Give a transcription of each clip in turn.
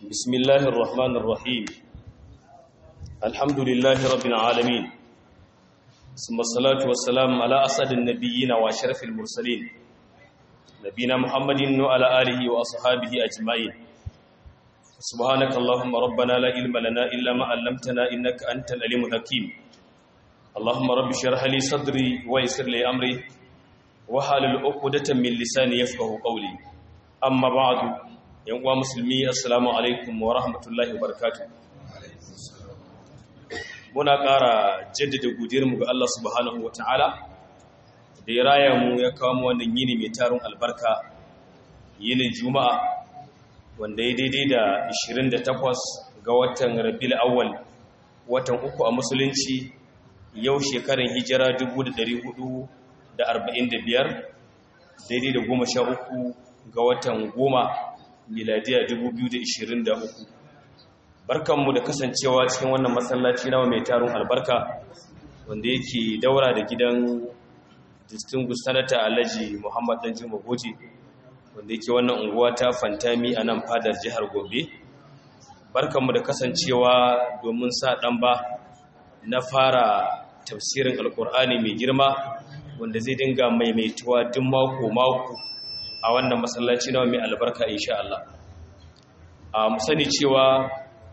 بسم الله الرحمن الرحيم الحمد لله رب العالمين ثم الصلاة والسلام على أسعد النبيين وأشرف المرسلين نبينا محمد وعلى آله وأصحابه أجمعين سبحانك اللهم ربنا لا علم لنا إلا ما علمتنا إنك أنت العليم الحكيم اللهم رب اشرح لي صدري ويسر لي أمري وحلل عقدة من لساني يفقهوا قولي أما بعد yan uwa musulmi assalamu alaikum wa rahmatullahi wa barakatuh muna ƙara jaddada godiyarmu ga Allah subhanahu wa ta'ala da ya raya mu ya kawo mu wannan yini mai tarin albarka yinin juma'a wanda ya daidai da 28 ga watan rabiul awwal watan uku a musulunci yau shekarun hijira 1445 daidai da 13 ga watan goma miladiya 2023 barkanmu da kasancewa cikin wannan masallaci nawa mai tarin albarka wanda yake daura da gidan distinguished senator Alhaji Muhammad Danjuma Goje wanda yake wannan unguwa ta Fantami a nan fadar jihar Gombe barkanmu da kasancewa domin sa dan ba na fara tafsirin alkur'ani mai girma wanda zai dinga maimaituwa duk mako a wannan masallaci nawa mai albarka insha Allah mu sani cewa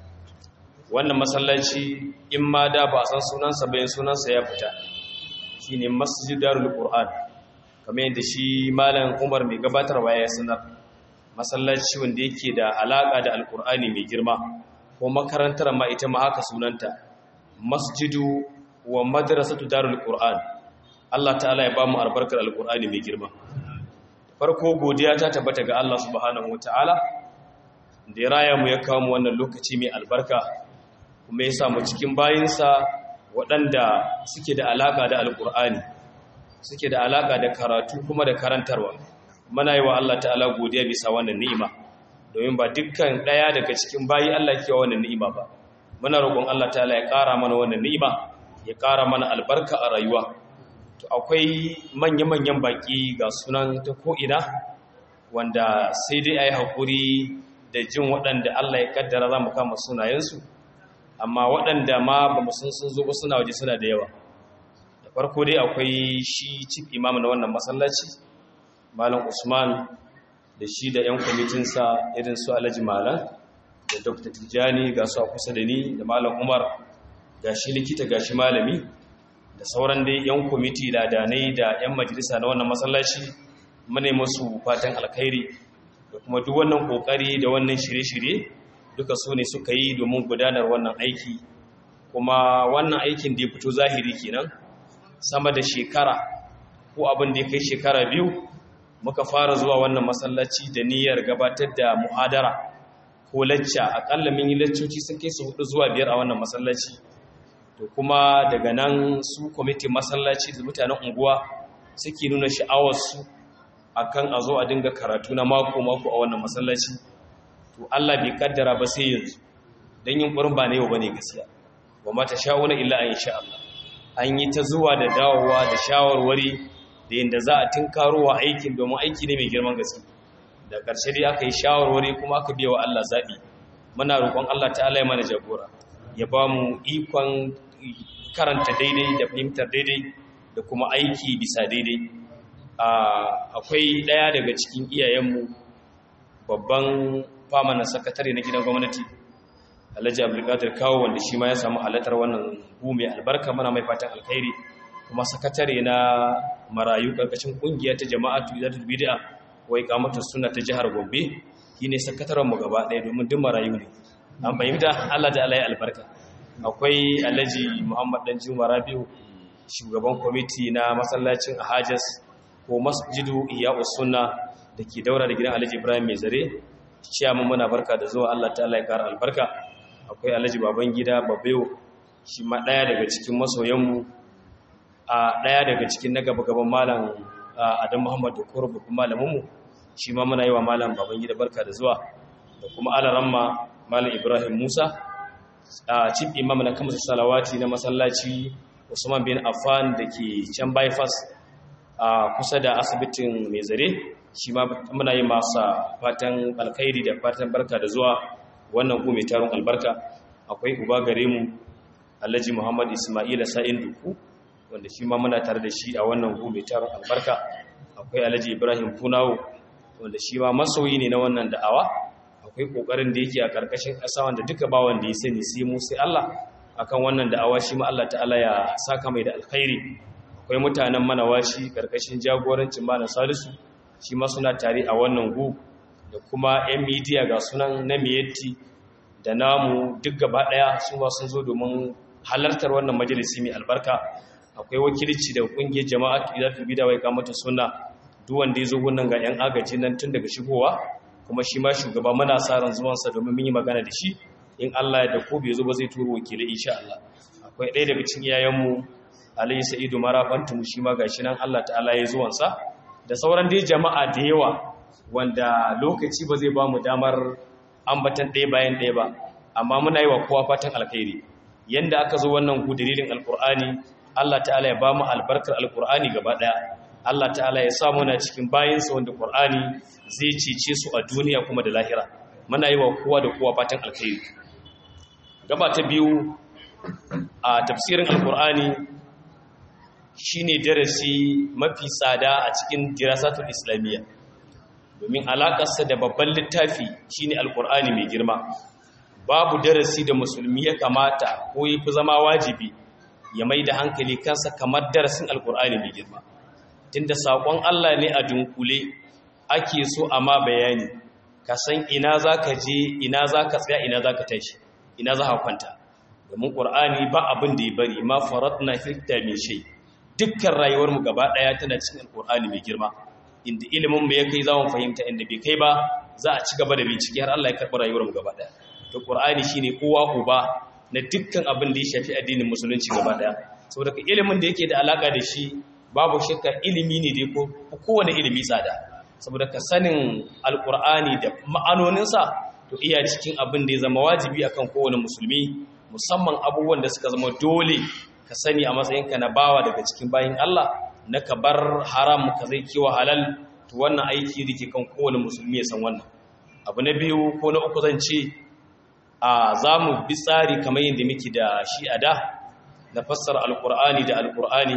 wannan masallaci in ma da ba san sunansa bayan sunansa ya fita shine Masjid Darul Qur'an kamar yadda shi malam Umar mai gabatarwa ya sanar masallaci wanda yake da alaka da alqur'ani mai girma ko makarantar ma ita ma haka sunanta Masjidu wa Madrasatu Darul Qur'an Allah ta'ala ya ba mu albarkar alqur'ani mai girma farko godiya ta tabbata ga Allah subhanahu wataala da ya raya mu ya kawo mu wannan lokaci mai albarka kuma ya samu cikin bayinsa waɗanda suke da alaka da alkur'ani suke da alaka da karatu kuma da karantarwa muna yi wa Allah ta'ala godiya bisa wannan ni'ima domin ba dukkan ɗaya daga cikin bayi Allah ke wannan ni'ima ba muna roƙon Allah ta'ala ya ƙara mana wannan ni'ima ya ƙara mana albarka a rayuwa to akwai manya-manyan baki ga sunan ta ko'ina wanda sai dai a yi haƙuri da jin waɗanda Allah ya ƙaddara za mu kama sunayensu amma waɗanda ma ba sun zo ba suna waje suna da yawa da farko dai akwai shi chief imam na wannan masallaci malam Usman da shi da 'yan kwamitinsa irin su Alhaji Malam da Dr. Tijjani ga su a kusa da ni da malam Umar ga shi likita ga shi malami da sauran dai 'yan kwamiti ladanai da 'yan majalisa na wannan masallaci mune musu fatan alkhairi da kuma duk wannan kokari da wannan shirye-shirye duka su ne suka yi domin gudanar wannan aiki kuma wannan aikin da ya fito zahiri kenan sama da shekara ko abin da ya kai shekara biyu muka fara zuwa wannan masallaci da niyyar gabatar da muhadara ko lacca akalla mun yi laccoci sun kai su 4 zuwa 5 a wannan masallaci to kuma daga nan su kwamitin masallaci da mutanen unguwa suke nuna sha'awarsu akan a zo a dinga karatu na mako-mako a wannan masallaci to Allah bai kaddara ba sai yanzu don yin ƙurin ba na yau ba ne gaskiya ba mata sha'una illa an sha Allah an yi ta zuwa da dawowa da shawarwari da yadda za a tinkarowa aikin domin aiki ne mai girman gaske da ƙarshe dai aka yi shawarwari kuma aka biya wa Allah zaɓi muna roƙon Allah ta'ala ya mana jagora ya ba mu ikon karanta daidai da fahimtar daidai da kuma aiki bisa daidai akwai ɗaya daga cikin iyayenmu babban famanan sakatare na gidan gwamnati Alhaji Abdulkadir Kawo wanda shi ma ya samu halartar wannan mai albarka mana mai fatan alkhairi kuma sakatare na marayu karkashin kungiya ta jama'atu idatul bid'a wa iqamatus sunna ta jihar Gombe shine sakataren mu gaba ɗaya domin duk marayu ne an fahimta Allah da Allah ya albarka akwai Alhaji Muhammad Danjuma Rabiu shugaban kwamiti na masallacin Ahajas ko Masjidu Iya'us Sunna dake daura da gidan Alhaji Ibrahim Mai Zare ciyaman muna barka da zuwa Allah ta'ala ya kara albarka akwai Alhaji Babangida Babayo shi ma daya daga cikin masoyanmu daya daga cikin na gaba-gaban malam Adam Muhammad da Korbo kuma malaminmu shi ma muna yi wa malam Babangida barka da zuwa da kuma alaramma malam Ibrahim Musa chief imam na kamar salawati na masallaci Usman bin Affan dake can bypass kusa da asibitin Mai Zare shi ma muna yi masa fatan alkhairi da fatan barka da zuwa wannan gu mai taron albarka. Akwai uba gare mu Alhaji Muhammad Ismaila Sa'in Duku wanda shi ma muna tare da shi a wannan gu mai taron albarka. Akwai Alhaji Ibrahim Funawo wanda shi ma masoyi ne na wannan da'awa. Akwai kokarin da yake a karkashin ƙasa wanda duka ba wanda ya sani sai mu sai Allah akan wannan da'awa, shi ma Allah ta'ala ya saka mai da alkhairi. Akwai mutanen Manawashi karkashin jagorancin Malam Salisu, shi ma suna tare a wannan gu, da kuma 'yan midiya ga sunan na Miyetti da namu duk gaba daya su ba sun zo domin halartar wannan majalisi mai albarka. Akwai wakilci da kungiyar jama'a Idatul Bid'a wai kamata sunna, duk wanda ya zo wannan ga 'yan agaji nan tun daga shigowa, kuma shi ma shugaba muna sa ran zuwansa domin mun yi magana da shi, in Allah ya da ko bai zo ba zai turo wakilai insha Allah. Akwai ɗaya daga cikin iyayenmu Alayhi Sa'idu Marafantu, shi ma gashi nan Allah ta'ala ya zuwansa, da sauran dai jama'a da yawa wanda lokaci ba zai ba mu damar ambatan ɗaya bayan ɗaya ba, amma muna yi wa kowa fatan alkhairi. Yanda aka zo wannan dalilin alkur'ani, Allah ta'ala ya ba mu albarkar alkur'ani gaba ɗaya. Allah ta'ala ya sa muna cikin bayinsa wanda Qur'ani zai cece su a duniya kuma da lahira. Muna yi wa kowa da kowa fatan alkhairi. Gaba ta biyu a tafsirin alkur'ani shine darasi mafi tsada a cikin dirasatul islamiyya, domin alakarsa da babban littafi shine alkur'ani mai girma. Babu darasi da musulmi ya kamata ko yafi zama wajibi ya mai da hankali kansa kamar darasin alkur'ani mai girma, tunda sakon Allah ne a dunkule ake so amma bayani, ka san ina zaka je, ina zaka tsaya, ina zaka tashi, ina zaka kwanta. Domin qur'ani ba abin da ya bari, ma faratna fi min shay. Dukkan rayuwar mu gaba daya tana cikin alkur'ani mai girma, inda ilimin mu ya kai za mu fahimta, inda bai kai ba za a ci gaba da bincike har Allah ya karɓi rayuwar mu gaba daya. To qur'ani shine kowa uba na dukkan abin da ya shafi addinin musulunci gaba daya, saboda ilimin da yake da alaka da shi babu shakka ilimi ne dai ko kowane ilimi tsada, saboda ka sanin alkur'ani da ma'anoninsa to iya cikin abin da ya zama wajibi akan kowane musulmi, musamman abubuwan da suka zama dole ka sani a matsayinka na bawa daga cikin bayin Allah, na ka bar haram ka zai kiwa halal. To wannan aiki da ke kan kowane musulmi ya san wannan. Abu na biyu ko na uku zan ce za mu bi tsari kamar yadda muke da shi a da, na fassara alkur'ani da alkur'ani,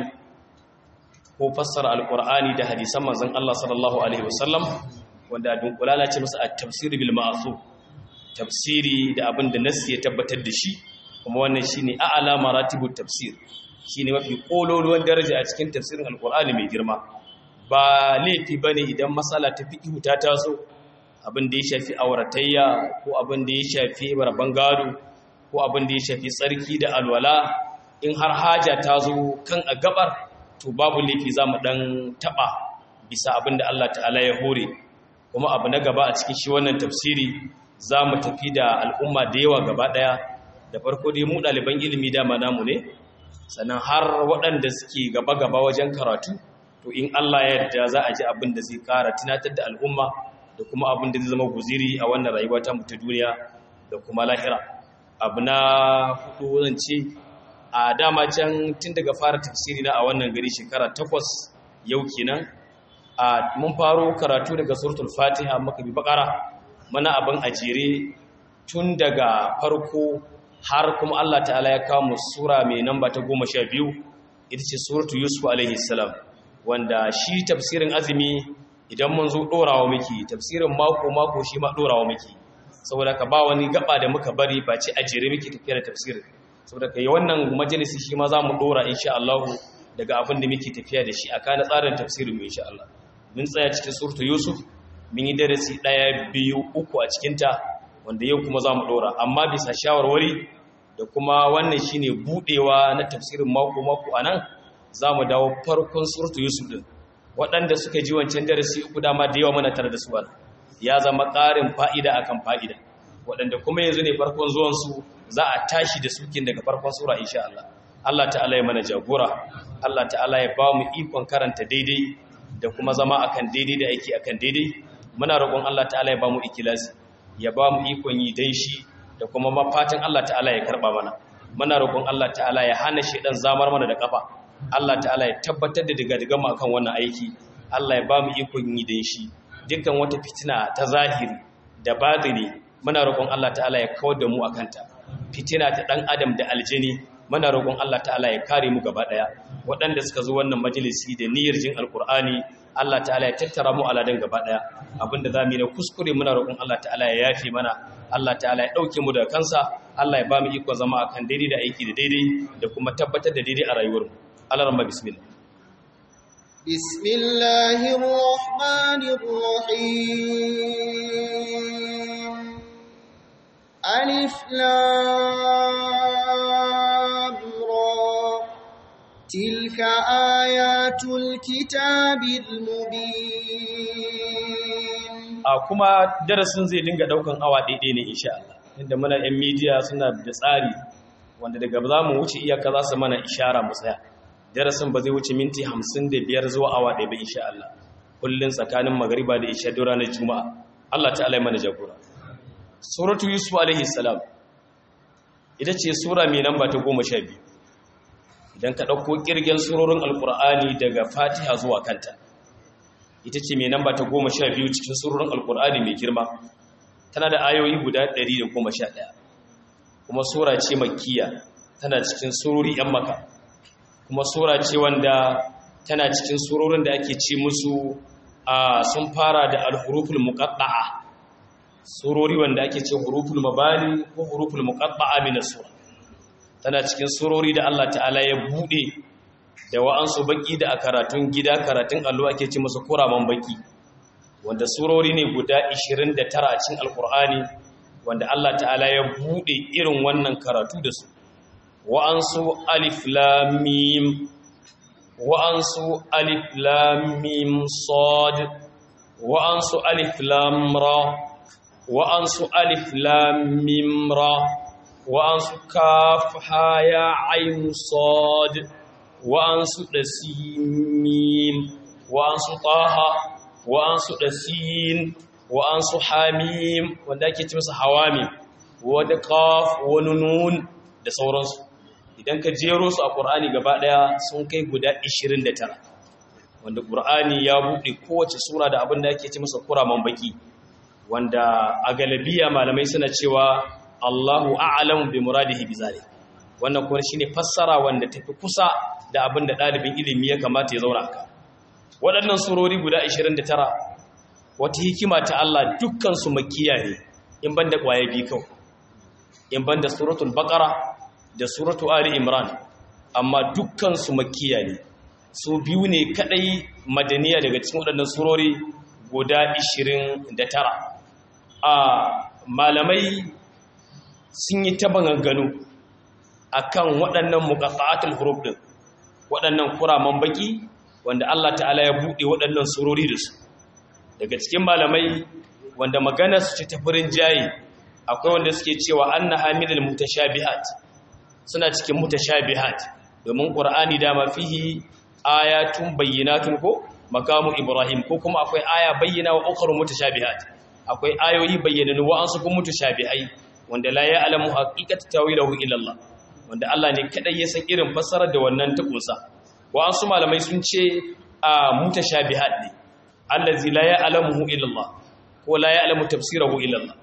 ko fassara alkur'ani da hadisan manzon Allah sallallahu alaihi wasallam, wanda dunkulala ce masa at-tafsir bil ma'thur, tafsiri da abin da nassi ya tabbatar da shi, kuma wannan shine a'la maratibut tafsir, shine mafi kololuwan daraja a cikin tafsirin alkur'ani mai girma. Ba laifi bane idan masala ta fiqh ta taso, abin da ya shafi auratayya ko abin da ya shafi rabban gado ko abin da ya shafi tsarki da alwala, in har haja ta zo kan a gabar, to babu laifi za mu dan taba bisa abin da Allah ta'ala ya hore. Kuma abu na gaba a cikin shi wannan tafsiri za mu tafi da al'umma da yawa gaba daya. Da farko dai mu ɗaliban ilimi dama namu ne, sannan har waɗanda suke gaba-gaba wajen karatu, to in Allah ya yarda za a ji abin da zai ƙara tunatar da al'umma da kuma abin da zai zama guziri a wannan rayuwa ta mutu duniya da kuma lahira. Abu na hudu zan ce a dama can tun daga fara tafsiri na a wannan gari shekara 8 yau kenan, mun faro karatu daga suratul fatiha muka bi bakara, mana abin ajere tun daga farko har kuma Allah ta'ala ya kawo mu sura mai namba ta 12, ita ce suratu Yusuf alaihi salam, wanda shi tafsirin azumi idan mun zo dorawa miki, tafsirin mako shi ma dorawa miki, saboda ka ba wani gaba da muka bari ba ce ajere miki tafiya da tafsirin, saboda ka yi wannan majalisi shi ma za mu dora insha Allah daga abin da muke tafiya da shi a kana tsarin tafsirin mu insha Allah. Mun tsaya cikin suratu Yusuf, mun yi darasi 1, 2, 3 a cikinta, wanda yau kuma za mu dora, amma bisa shawarwari da kuma wannan shine budewa na tafsirin mako a nan, za mu dawo farkon suratu Yusuf din. Waɗanda suka ji wancan darasi 3 dama da yawa muna tare da su ba, ya zama ƙarin fa'ida akan fa'ida. Waɗanda kuma yanzu ne farkon zuwansu za a tashi da sukin daga farkon sura insha Allah. Allah ta'ala ya mana jagora, Allah ta'ala ya ba mu ikon karanta daidai da kuma zama akan daidai da aiki akan daidai. Muna roƙon Allah ta'ala ya ba mu ikhlasi, ya ba mu ikon yi dan shi, da kuma mafatan Allah ta'ala ya karba mana. Muna roƙon Allah ta'ala ya hana shedan zamar mana da kafa. Allah ta'ala ya tabbatar da diga mu akan wannan aiki. Allah ya ba mu ikon yi dan shi. Dukkan wata fitina ta zahiri da batini muna roƙon Allah ta'ala ya kawar da mu akanta fitina ta dan adam da aljini muna roƙon Allah ta'ala ya kare mu gaba daya waɗanda suka zo wannan majalisi da niyyar jin alqur'ani Allah ta'ala ya tattara mu aladan gaba daya abinda zamu yi na kuskure muna roƙon Allah ta'ala ya yafe mana Allah ta'ala ya dauke mu daga kansa Allah ya ba mu iko zama akan daidai da aiki da daidai da kuma tabbatar da daidai a rayuwarmu Allah rahma bismillah bismillahir rahmanir rahim alif lam ra tilka ayatul kitabil mubin kuma darasin zai dinga daukan awa daidai ne insha Allah inda muna yan media suna da tsari wanda daga za mu wuce iyaka za su mana ishara mu tsaya darasin ba zai wuce minti 55 zuwa awa ɗaya ba insha Allah kullun tsakanin magriba da isha da ranar juma'a Allah ta'ala ya mana jagora suratu yusuf alaihi salam ita ce sura mai namba ta 12 idan ka dauko kirgen surorin alqur'ani daga fatiha zuwa kanta ita ce mai namba ta 12 cikin surorin alqur'ani mai girma tana da ayoyi guda 111 kuma sura ce makkiya tana cikin surori yan maka kuma sura ce wanda tana cikin surorin da ake ce musu sun fara da al-huruful muqatta'a surori wanda ake ce huruful mabani ko huruful muqatta'a min as-sura tana cikin surori da Allah ta'ala ya bude da wa'ansu baki da a karatun gida karatun allo ake ce musu kuraman baki wanda surori ne guda 29 a cikin alkur'ani wanda Allah ta'ala ya bude irin wannan karatu da su wa'ansu alif lam mim wa'ansu alif lam mim sad wa'ansu alif lam ra wa'ansu alif lam mim ra wa'ansu kaf ha ya ayn sad wa'ansu dasimim wa'ansu taha wa'ansu dasin wa'ansu hamim wanda ake ce masa hawamim wadda qaf wa nun da sauransu idan ka jero su a Qur'ani gaba daya sun kai guda 29 wanda Qur'ani ya bude kowace sura da abin da ake ce masa kuraman baki wanda a galabiya malamai suna cewa Allahu a'lamu bi muradihi bizalik wannan kuma shine fassara wanda tafi kusa da abin da dalibin ilimi ya kamata ya zauna aka waɗannan surori guda 29 wata hikima ta Allah dukkan su makkiya ne in banda kwaye bi kawai in banda suratul baqara da suratul ali imran amma dukkan su makkiya ne su biyu ne kadai madaniya daga cikin waɗannan surori guda 29 malamai sun yi ta bangano akan waɗannan muqatta'atul huruf din waɗannan kuraman baki wanda Allah ta'ala ya buɗe waɗannan surori da su daga cikin malamai wanda magana su ce ta furin jayi akwai wanda suke cewa anna hamilul mutashabihat suna cikin mutashabihat domin qur'ani dama fihi ayatun bayyinatun ko makamu ibrahim ko kuma akwai aya bayyana wa ukhra mutashabihat akwai ayoyi bayyananu wa an su kuma mutashabihai wanda la ya'lamu haqiqata tawilahu illa Allah wanda Allah ne kadai ya san irin fassarar da wannan ta kunsa wa'ansu malamai sun ce a mutashabihat ne allazi la ya'lamuhu illa Allah ko la ya'lamu tafsirahu illa Allah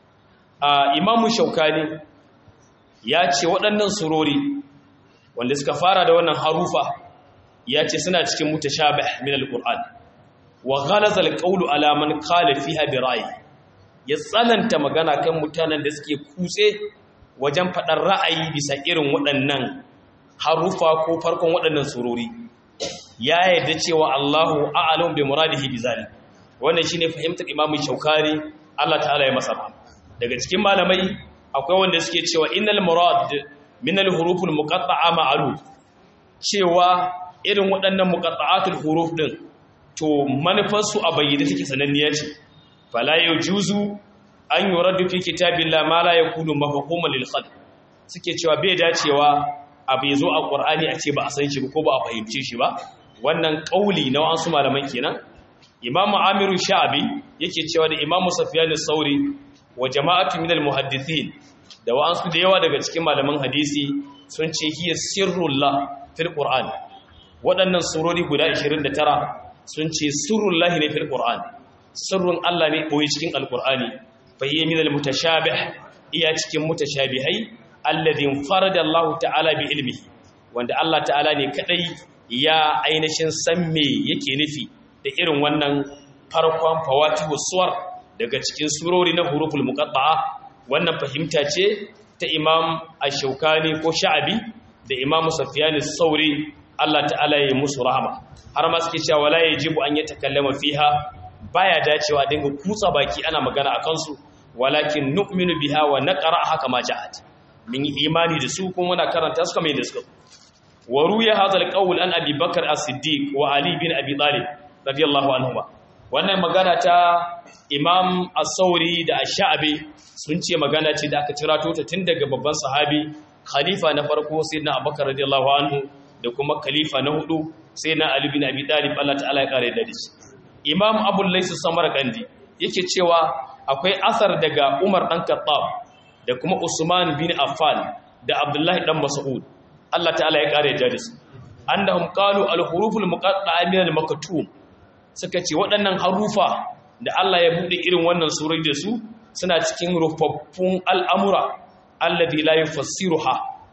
imamu shaukani ya ce waɗannan surori wanda suka fara da wannan harufa ya ce suna cikin mutashabih min alquran wa ghalaza alqawlu ala man qala fiha bi ra'yi ya tsananta magana kan mutanen da suke kutse wajen fadar ra'ayi bisa irin waɗannan harufa ko farkon waɗannan surori ya yarda cewa Allahu a'lamu bi muradihi bi zalik wannan shine fahimtar Imam Shaukari Allah ta'ala ya masa daga cikin malamai akwai wanda suke cewa innal murad min al-huruf al-muqatta'a ma'ruf cewa irin waɗannan muqatta'atul huruf din to manufar su a bayyane take sananniya ce fala yujuzu an yuradu fi kitabillahi ma la yakunu mafhuman lil khalq suke cewa bai dacewa abu yazo a Qur'ani a ce ba a san shi ba ko ba a fahimce shi ba wannan kauli na wasu malaman kenan Imam Amiru Sha'bi yake cewa da Imam Sufyan as-Sauri wa jama'atu minal muhaddithin da wa'ansu da yawa daga cikin malaman hadisi sun ce hiya sirrullah fil Qur'an waɗannan surori guda 29 sun ce sirrullah ne fil Qur'an sirrun Allah ne boye cikin alqur'ani fa hiya min al-mutashabih iya cikin mutashabihai alladhi farada Allah ta'ala bi ilmihi wanda Allah ta'ala ne kadai ya ainihin san me yake nufi da irin wannan farkon fawatihu suwar daga cikin surori na huruful muqatta'a. Wannan fahimta ce ta Imam Ash-Shawkani ko Sha'abi da Imam Sufyan as-Sauri Allah ta'ala ya musu rahama, har ma suke cewa wala yajibu an yatakallama fiha, baya dacewa dinga kutsa baki ana magana akan su, walakin nu'minu biha wa naqra haka ma ja'at, min imani da su kuma muna karanta su kamar yadda suka. wa ruya hadha al-qawl an Abi Bakr as-Siddiq wa Ali bin Abi Talib radiyallahu anhuma. Wannan magana ta Imam As-Sauri da Ash-Sha'bi sun ce magana ce da aka cirato ta tun daga babban sahabi khalifa na farko sayyidina Abubakar radiyallahu anhu da kuma khalifa na hudu sayyidina Ali bin Abi Talib Allah ta'ala ya kare da shi. Imam Abu Layth Samarkandi yake cewa akwai asar daga Umar dan Khattab da kuma Usman bin Affan da Abdullah dan Mas'ud Allah ta'ala ya kare da shi annahum qalu al-huruful muqatta'a min al-maktum, suka ce waɗannan harufa da Allah ya buɗe irin wannan surai da su suna cikin rufaffun al'amura alladhi la yufassiruha,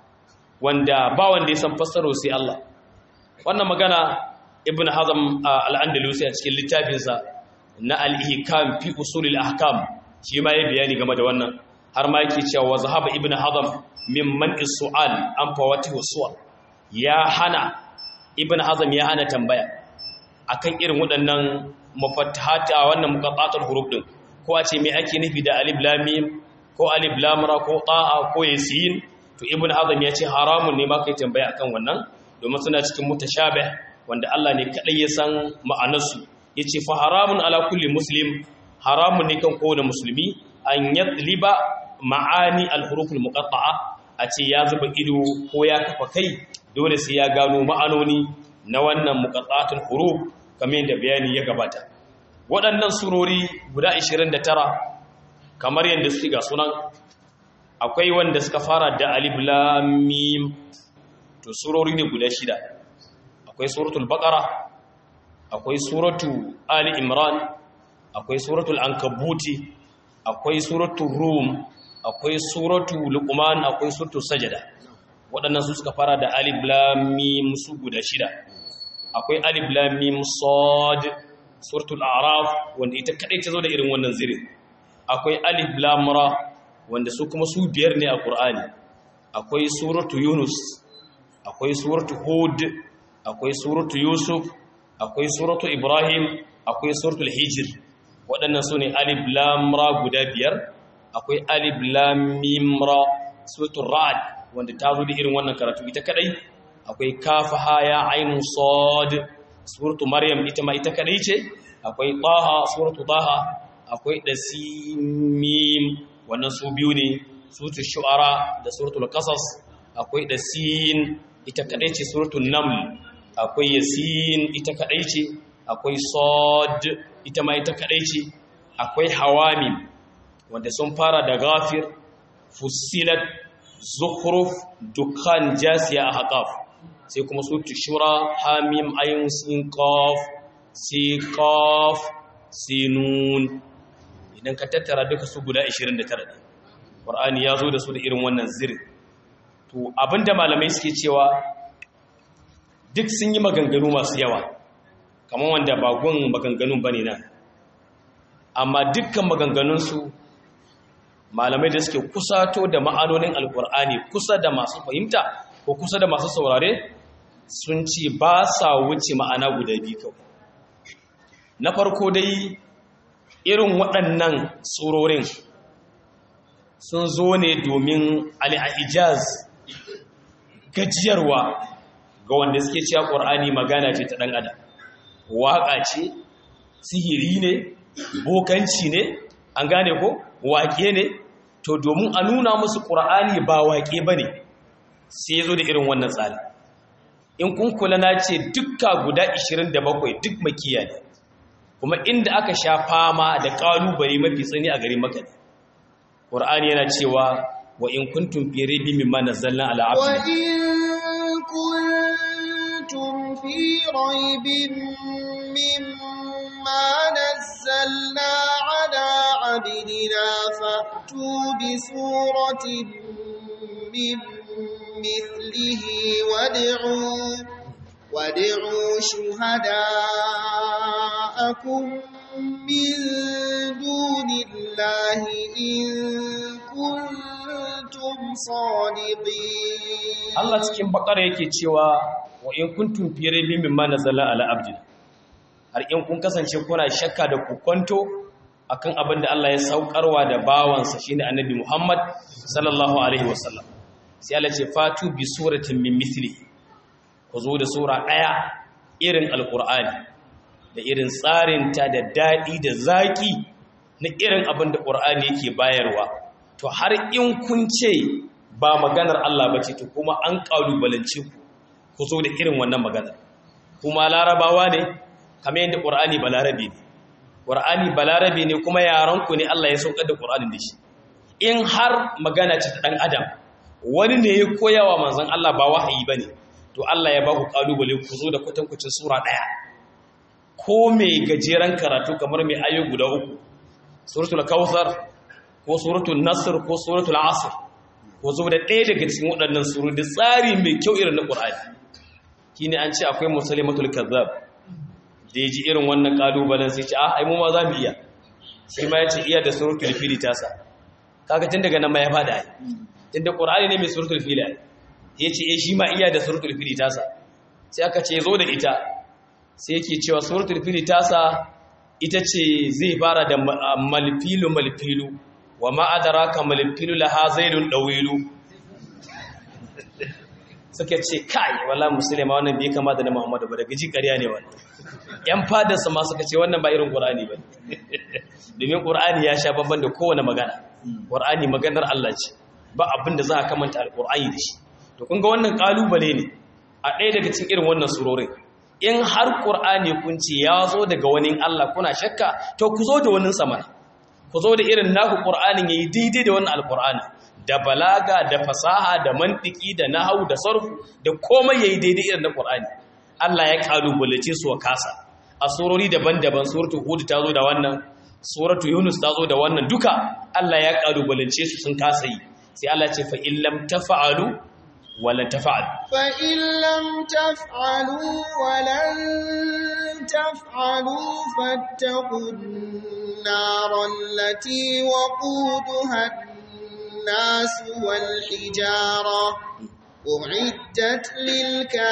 wanda ba wanda ya san fassaro sai Allah. Wannan magana Ibn Hazm al-Andalusi a cikin littafinsa na al-Ihkam fi usul al-ahkam shi ma ya bayani game da wannan, har ma yake cewa wa zahaba Ibn Hazm min man'is su'al an fawatihu suwar, ya hana Ibn Hazm ya hana tambaya akan irin waɗannan mufattahata wannan muqattatul huruf din, ko a ce me ake nufi da alif lam mim ko alif lam ra ko ta'a ko yasin. To Ibn Hazm ya ce haramun ne ma kai tambaya akan wannan, domin suna cikin mutashabih wanda Allah ne kadai ya san ma'anarsu. Yace fa haramun ala kulli muslim, haramun ne kan kowane musulmi an yatliba ma'ani al-huruf al-muqatta'a, a ce ya zuba ido ko ya kafa kai dole sai ya gano ma'anoni na wannan muqattatul huruf kamar yadda bayani ya gabata. Waɗannan surori guda 29 kamar yadda suke ga sunan, akwai wanda suka fara da alif lam mim, to surori ne guda 6. Akwai suratul baqara, akwai suratu ali imran, akwai suratul ankabuti, akwai suratul rum, akwai suratul luqman, akwai suratul sajda. Waɗannan su suka fara da alif lam mim su guda 6. Akwai alif lam mim sad, suratul a'raf wanda ita kadai ta zo da irin wannan zirin. Akwai alif lam ra wanda su kuma su 5 ne a Qur'ani. Akwai suratul yunus, akwai suratul hud, akwai suratul yusuf, akwai suratul ibrahim, akwai suratul hijr. Waɗannan su ne alif lam ra guda 5. Akwai alif lam mim ra suratul ra'd wanda ta zo da irin wannan karatu ita kadai. Akwai kaf ha ya ain sad suratul maryam ita ma ita kadai ce. Akwai taha suratul taha, akwai dasim mim wannan su 2 ne, suratul shu'ara da suratul qasas. Akwai dasin ita kadai ce suratul naml. Akwai yasin ita kadai ce. Akwai sad ita ma ita kadai ce. Akwai hawamim wanda sun fara da ghafir, fussilat, zukhruf, dukhan, jasiya, ahqaf. Sai kuma suratul shura, hamim, ayn, sin, qaf, si, qaf, sinun. Idan ka tattara duka su guda 29 ne. Qur'ani ya zo da su da irin wannan zirin. To abinda malamai suke cewa duk sun yi maganganu masu yawa, kamar wanda ba gun maganganun bane nan. Amma dukkan maganganunsu malamai da suke kusato da ma'anonin alkur'ani kusa da masu fahimta ko kusa da masu saurare sun ce ba sa wuce ma'ana guda 2 kawai. Na farko dai irin waɗannan surorin sun zo ne domin al-ijaz, gajiyarwa ga wanda suke cewa ƙur'ani magana ce ta ɗan adam, waƙa ce, sihiri ne, bokanci ne, an gane ko waƙe ne. To domin a nuna musu ƙur'ani ba waƙe ba ne, sai zo da irin wannan tsari. In kun kula na ce dukka guda 27 duk makiya ne, kuma inda aka sha fama da ƙalubale mafi tsani a garin Makka. Ƙur'ani yana cewa wa in kuntum fi raibin mimma nazzalna ala abdina, wa in kuntum fi raibin mimma nazzalna ala عبدنا فأتوا بسورة من مثله وادعوا شهداءكم من دون الله إن كنتم صادقين. Allah cikin bakara yake cewa wa in kuntum fi raybin mimma nazala ala abdina, har in kun kasance kuna shakka da kokonto akan abin da Allah ya saukarwa da bawansa shine annabi Muhammad sallallahu alaihi wasallam, sai Allah ce fatu bi suratin min mithli, ku zo da sura daya irin alqur'ani da irin tsarin ta da dadi da zaki na irin abin da qur'ani yake bayarwa. To har in kun ce ba maganar Allah bace, to kuma an kalubalance ku zo da irin wannan maganar. Kuma larabawa ne kamar yadda qur'ani balarabi ne, qur'ani balarabi ne kuma yaran ku ne Allah ya saukar da qur'anin da shi. In har magana ce ta dan adam, wani ne ya koyawa manzon Allah ba wahayi bane, to Allah ya ba ku kalubale ku zo da kwatankwacin sura daya ko mai gajeren karatu kamar mai ayoyi guda 3, suratul kautsar ko suratul nasr ko suratul asr, ko zo da ɗaya daga cikin waɗannan suru da tsari mai kyau irin na qur'ani. Shine an ce akwai musalimatul kazzab da ya ji irin wannan kalubalen sai ce ai mu ma za mu iya, sai ma ya ce iya da suratul fili tasa. Kaga tun daga nan ma ya fada ai, tunda qur'ani ne mai suratul fili ai, ya ce shi ma iya da suratul fili tasa. Sai aka ce zo da ita, sai yake cewa suratul fili tasa ita ce zai fara da malfilu wa ma adraka malfilu laha zailun dawilu. Suka ce kai wallahi musulma wannan bai kama da na Muhammadu ba, daga ji ƙarya ne wannan. Yan fadarsa ma suka ce wannan ba irin qur'ani ba, domin qur'ani ya sha babban da kowane magana. Qur'ani maganar Allah ce, ba abin da za a kamanta alqur'ani da shi. To kun ga wannan kalubale ne a ɗaya daga cikin irin wannan surorin. In har qur'ani kun ce ya zo daga wani Allah kuna shakka, to ku zo da wani sama, ku zo da irin naku qur'anin yayi daidai da wannan alqur'ani, da balaga da fasaha da mantiki da nahwu da sarfu da komai yayi daidai irin na qur'ani. Allah ya kalubalace su wa kasa a surori daban-daban. Suratul hud ta zo da wannan, suratul yunus ta zo da wannan, duka Allah ya kalubalance su sun kasa yi. Sai Allah ce fa illam tafa'alu walan tafa'alu, fa illam taf'alu walan taf'alu fattaqun nar allati waquduha an-nas wal hijara u'iddat lil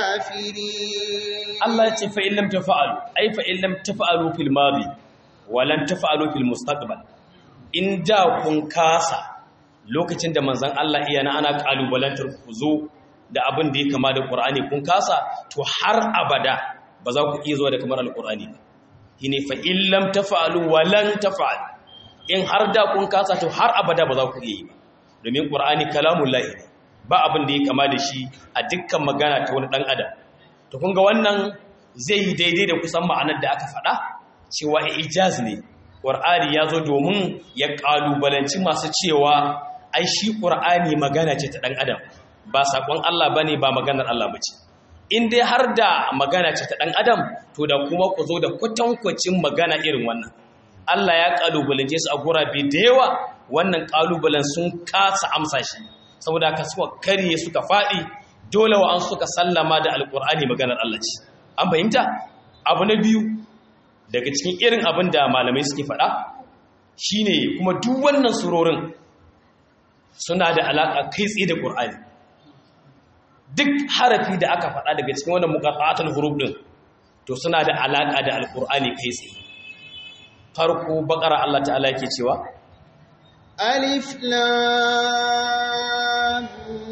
kafirin. Allah ya ce fa illam tafa'alu, ai fa illam tafa'alu fil madi walan tafa'alu fil mustaqbal. In da kun kasa lokacin da manzon Allah iyana ana kalubalantar ku zo da abin da ya kama da Qur'ani kun kasa, to har abada ba za ku iya zuwa da kamar al-Qur'ani ba. Shine fa illam tafa'alu walan tafa'alu, in har da kun kasa to har abada ba za ku iya yi ba, domin Qur'ani kalamullahi ne, ba abin da ya kama da shi a dukkan magana ta wani dan adam. To kun ga wannan zai yi daidai da kusan ma'anar da aka faɗa cewa ijaz ne. Qur'ani ya zo domin ya kalubalanci masu cewa ai shi Qur'ani magana ce ta dan adam, ba sakon Allah bane, ba maganar Allah bace. In dai har da magana ce ta dan adam, to da kuma ku zo da kwatankwacin magana irin wannan. Allah ya kalubalance su a gurabe da yawa, wannan kalubalen sun kasa amsa shi, saboda ka suka karye suka faɗi, dole wa an suka sallama da alkur'ani maganar Allah ce. An fahimta? Abu na biyu daga cikin irin abin da malamai suke faɗa shine kuma duk wannan surorin suna da alaƙa kai tsaye da Qur'ani. Duk harafi da aka faɗa daga cikin wannan muqatta'atul huruf din, to suna da alaƙa da alkur'ani kai tsaye. Farko Baqara Allah ta'ala yake cewa Alif Lam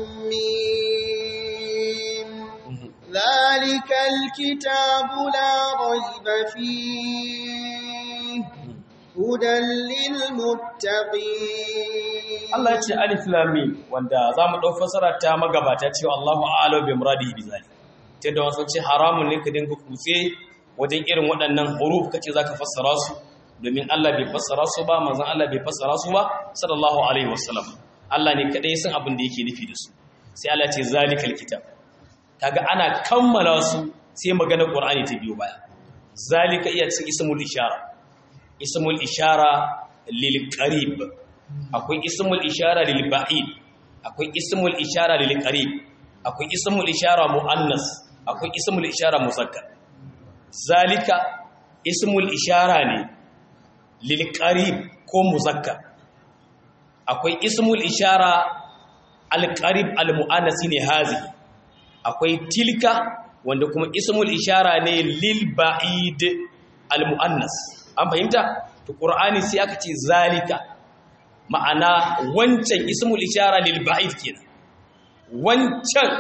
Mim Zalikal kitabu la rayba fihi hudan lil muttaqin. Allah ya ce Alif Lam Mim, wanda zamu dau fasara ta magabata cewa Allahu a'lamu bi muradihi bi zalik. Tunda wasu ce haramun ne ka dinga kutse wajen irin waɗannan huruf kace zaka fassara su, domin Allah bai fassara su ba, manzon Allah bai fassara su ba sallallahu alaihi wasallam. Allah ne kadai san abin da yake nufi da su. Sai Allah ce zalikal kitab, kaga ana kammala su sai maganar Qur'ani ta biyo baya. Zalika iya cikin ismul ishara lil qarib, akwai ismul ishara lil ba'id, akwai ismul ishara lil qarib, akwai ismul ishara muannas, akwai ismul ishara muzakkar. Zalika ismul ishara ne lil qarib ko muzakkar. Akwai ismul ishara al qarib al muannas ne hazihi. Akwai tilka wanda kuma ismul ishara ne lil ba'id al muannas. An fahimta? To Qur'ani sai aka ce zalika, ma'ana wancan ismul ishara lil ba'id kenan. Wancan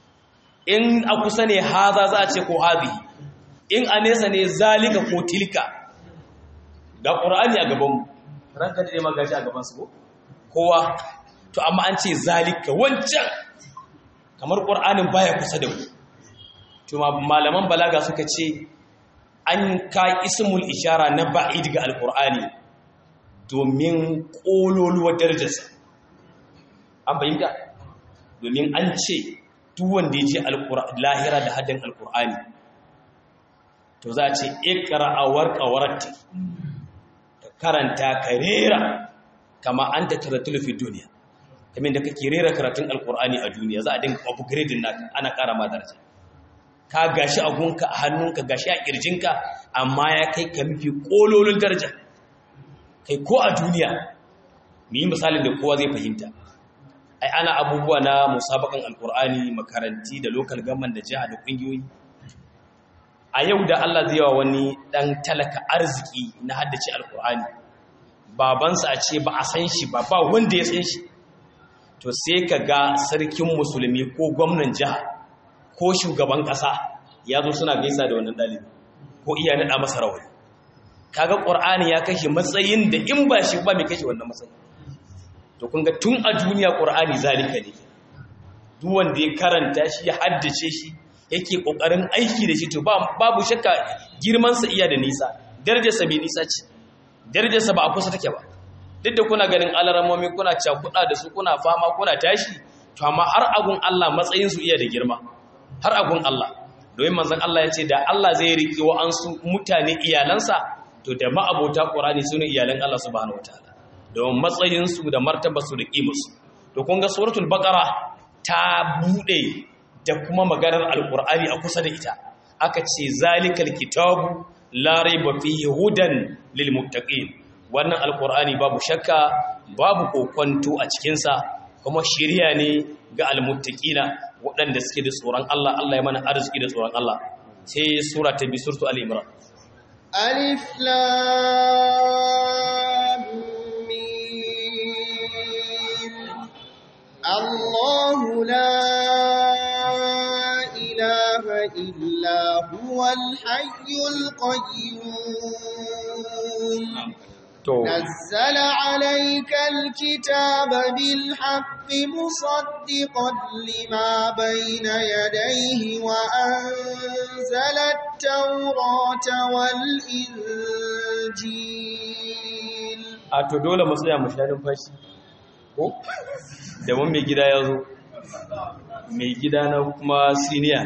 in a kusa ne haza za a ce ko hadhihi, in a nesa ne zalika ko tilka. Ga Qur'ani a gaban mu, ranka da ma gashi a gaban su ko kowa, to amma an ce zalika wancan, kamar Qur'anin baya kusa da mu. To malaman balaga suka ce an ka ismul ishara na ba'id ga alqur'ani domin kololuwar darajarsa. An bayyana domin an ce duk wanda ya je lahira da hadin alqur'ani to za a ce iqra'a warqa waratti, ka karanta ka rera kama anta taratul fi dunya, kamar da kake rera karatun alqur'ani a duniya za a dinga upgrading naka, ana ƙara ma daraja. Ka gashi a gunka a hannunka, gashi a kirjinka, amma ya kai ka mafi kololin daraja kai ko a duniya. Ni misalin da kowa zai fahimta, ai ana abubuwa na musabakan alqur'ani, makaranti da local government da jiha da kungiyoyi. A yau da Allah zai yawa wani dan talaka arziki na haddace alqur'ani, babansa a ce ba a san shi ba wanda ya san shi, to sai ka ga sarkin musulmi ko gwamnan jiha ko shugaban ƙasa ya zo suna gaisa da wannan ɗalibi ko iya naɗa masa rawani. Kaga Qur'ani ya kashe matsayin da in ba shi ba mai kashe wannan matsayin. To kun ga tun a duniya Qur'ani zalika ne, duk wanda ya karanta shi ya haddace shi yake kokarin aiki da shi, to babu shakka girman sa iya da nisa, darajarsa bai nisa ce, darajarsa ba a kusa take ba. Duk da kuna ganin alaramomi kuna cakuɗa da su, kuna fama, kuna tashi, to amma har agun Allah matsayin su iya da girma, har agun Allah. Domin manzon Allah ya ce da Allah zai riƙe wa'ansu mutane iyalansa, to da ma'abota Qur'ani sune iyalan Allah subhanahu wataala, domin matsayin su da martabar su da kimarsu. To kun ga suratul baqara ta bude da kuma maganar alqur'ani a kusa da ita. Aka ce zalikal kitabu la raiba fihi hudan lil muttaqin. Wannan alqur'ani babu shakka, babu kokonto a cikin sa, kuma shiriya ne ga almuttaqina, waɗanda suke da tsoron Allah. Allah ya mana arziki da tsoron Allah. Sai sura ta bi, suratu al-imran. Alif lam mim. Allahu la ilaha illa huwal hayyul qayyum. نزل عليك الكتاب بالحق مصدقا لما بين يديه وأنزل التوراة والإنجيل. to dole mu tsaya mu shaɗin fashi ko da mun mai gida ya zo, mai gida na kuma siniya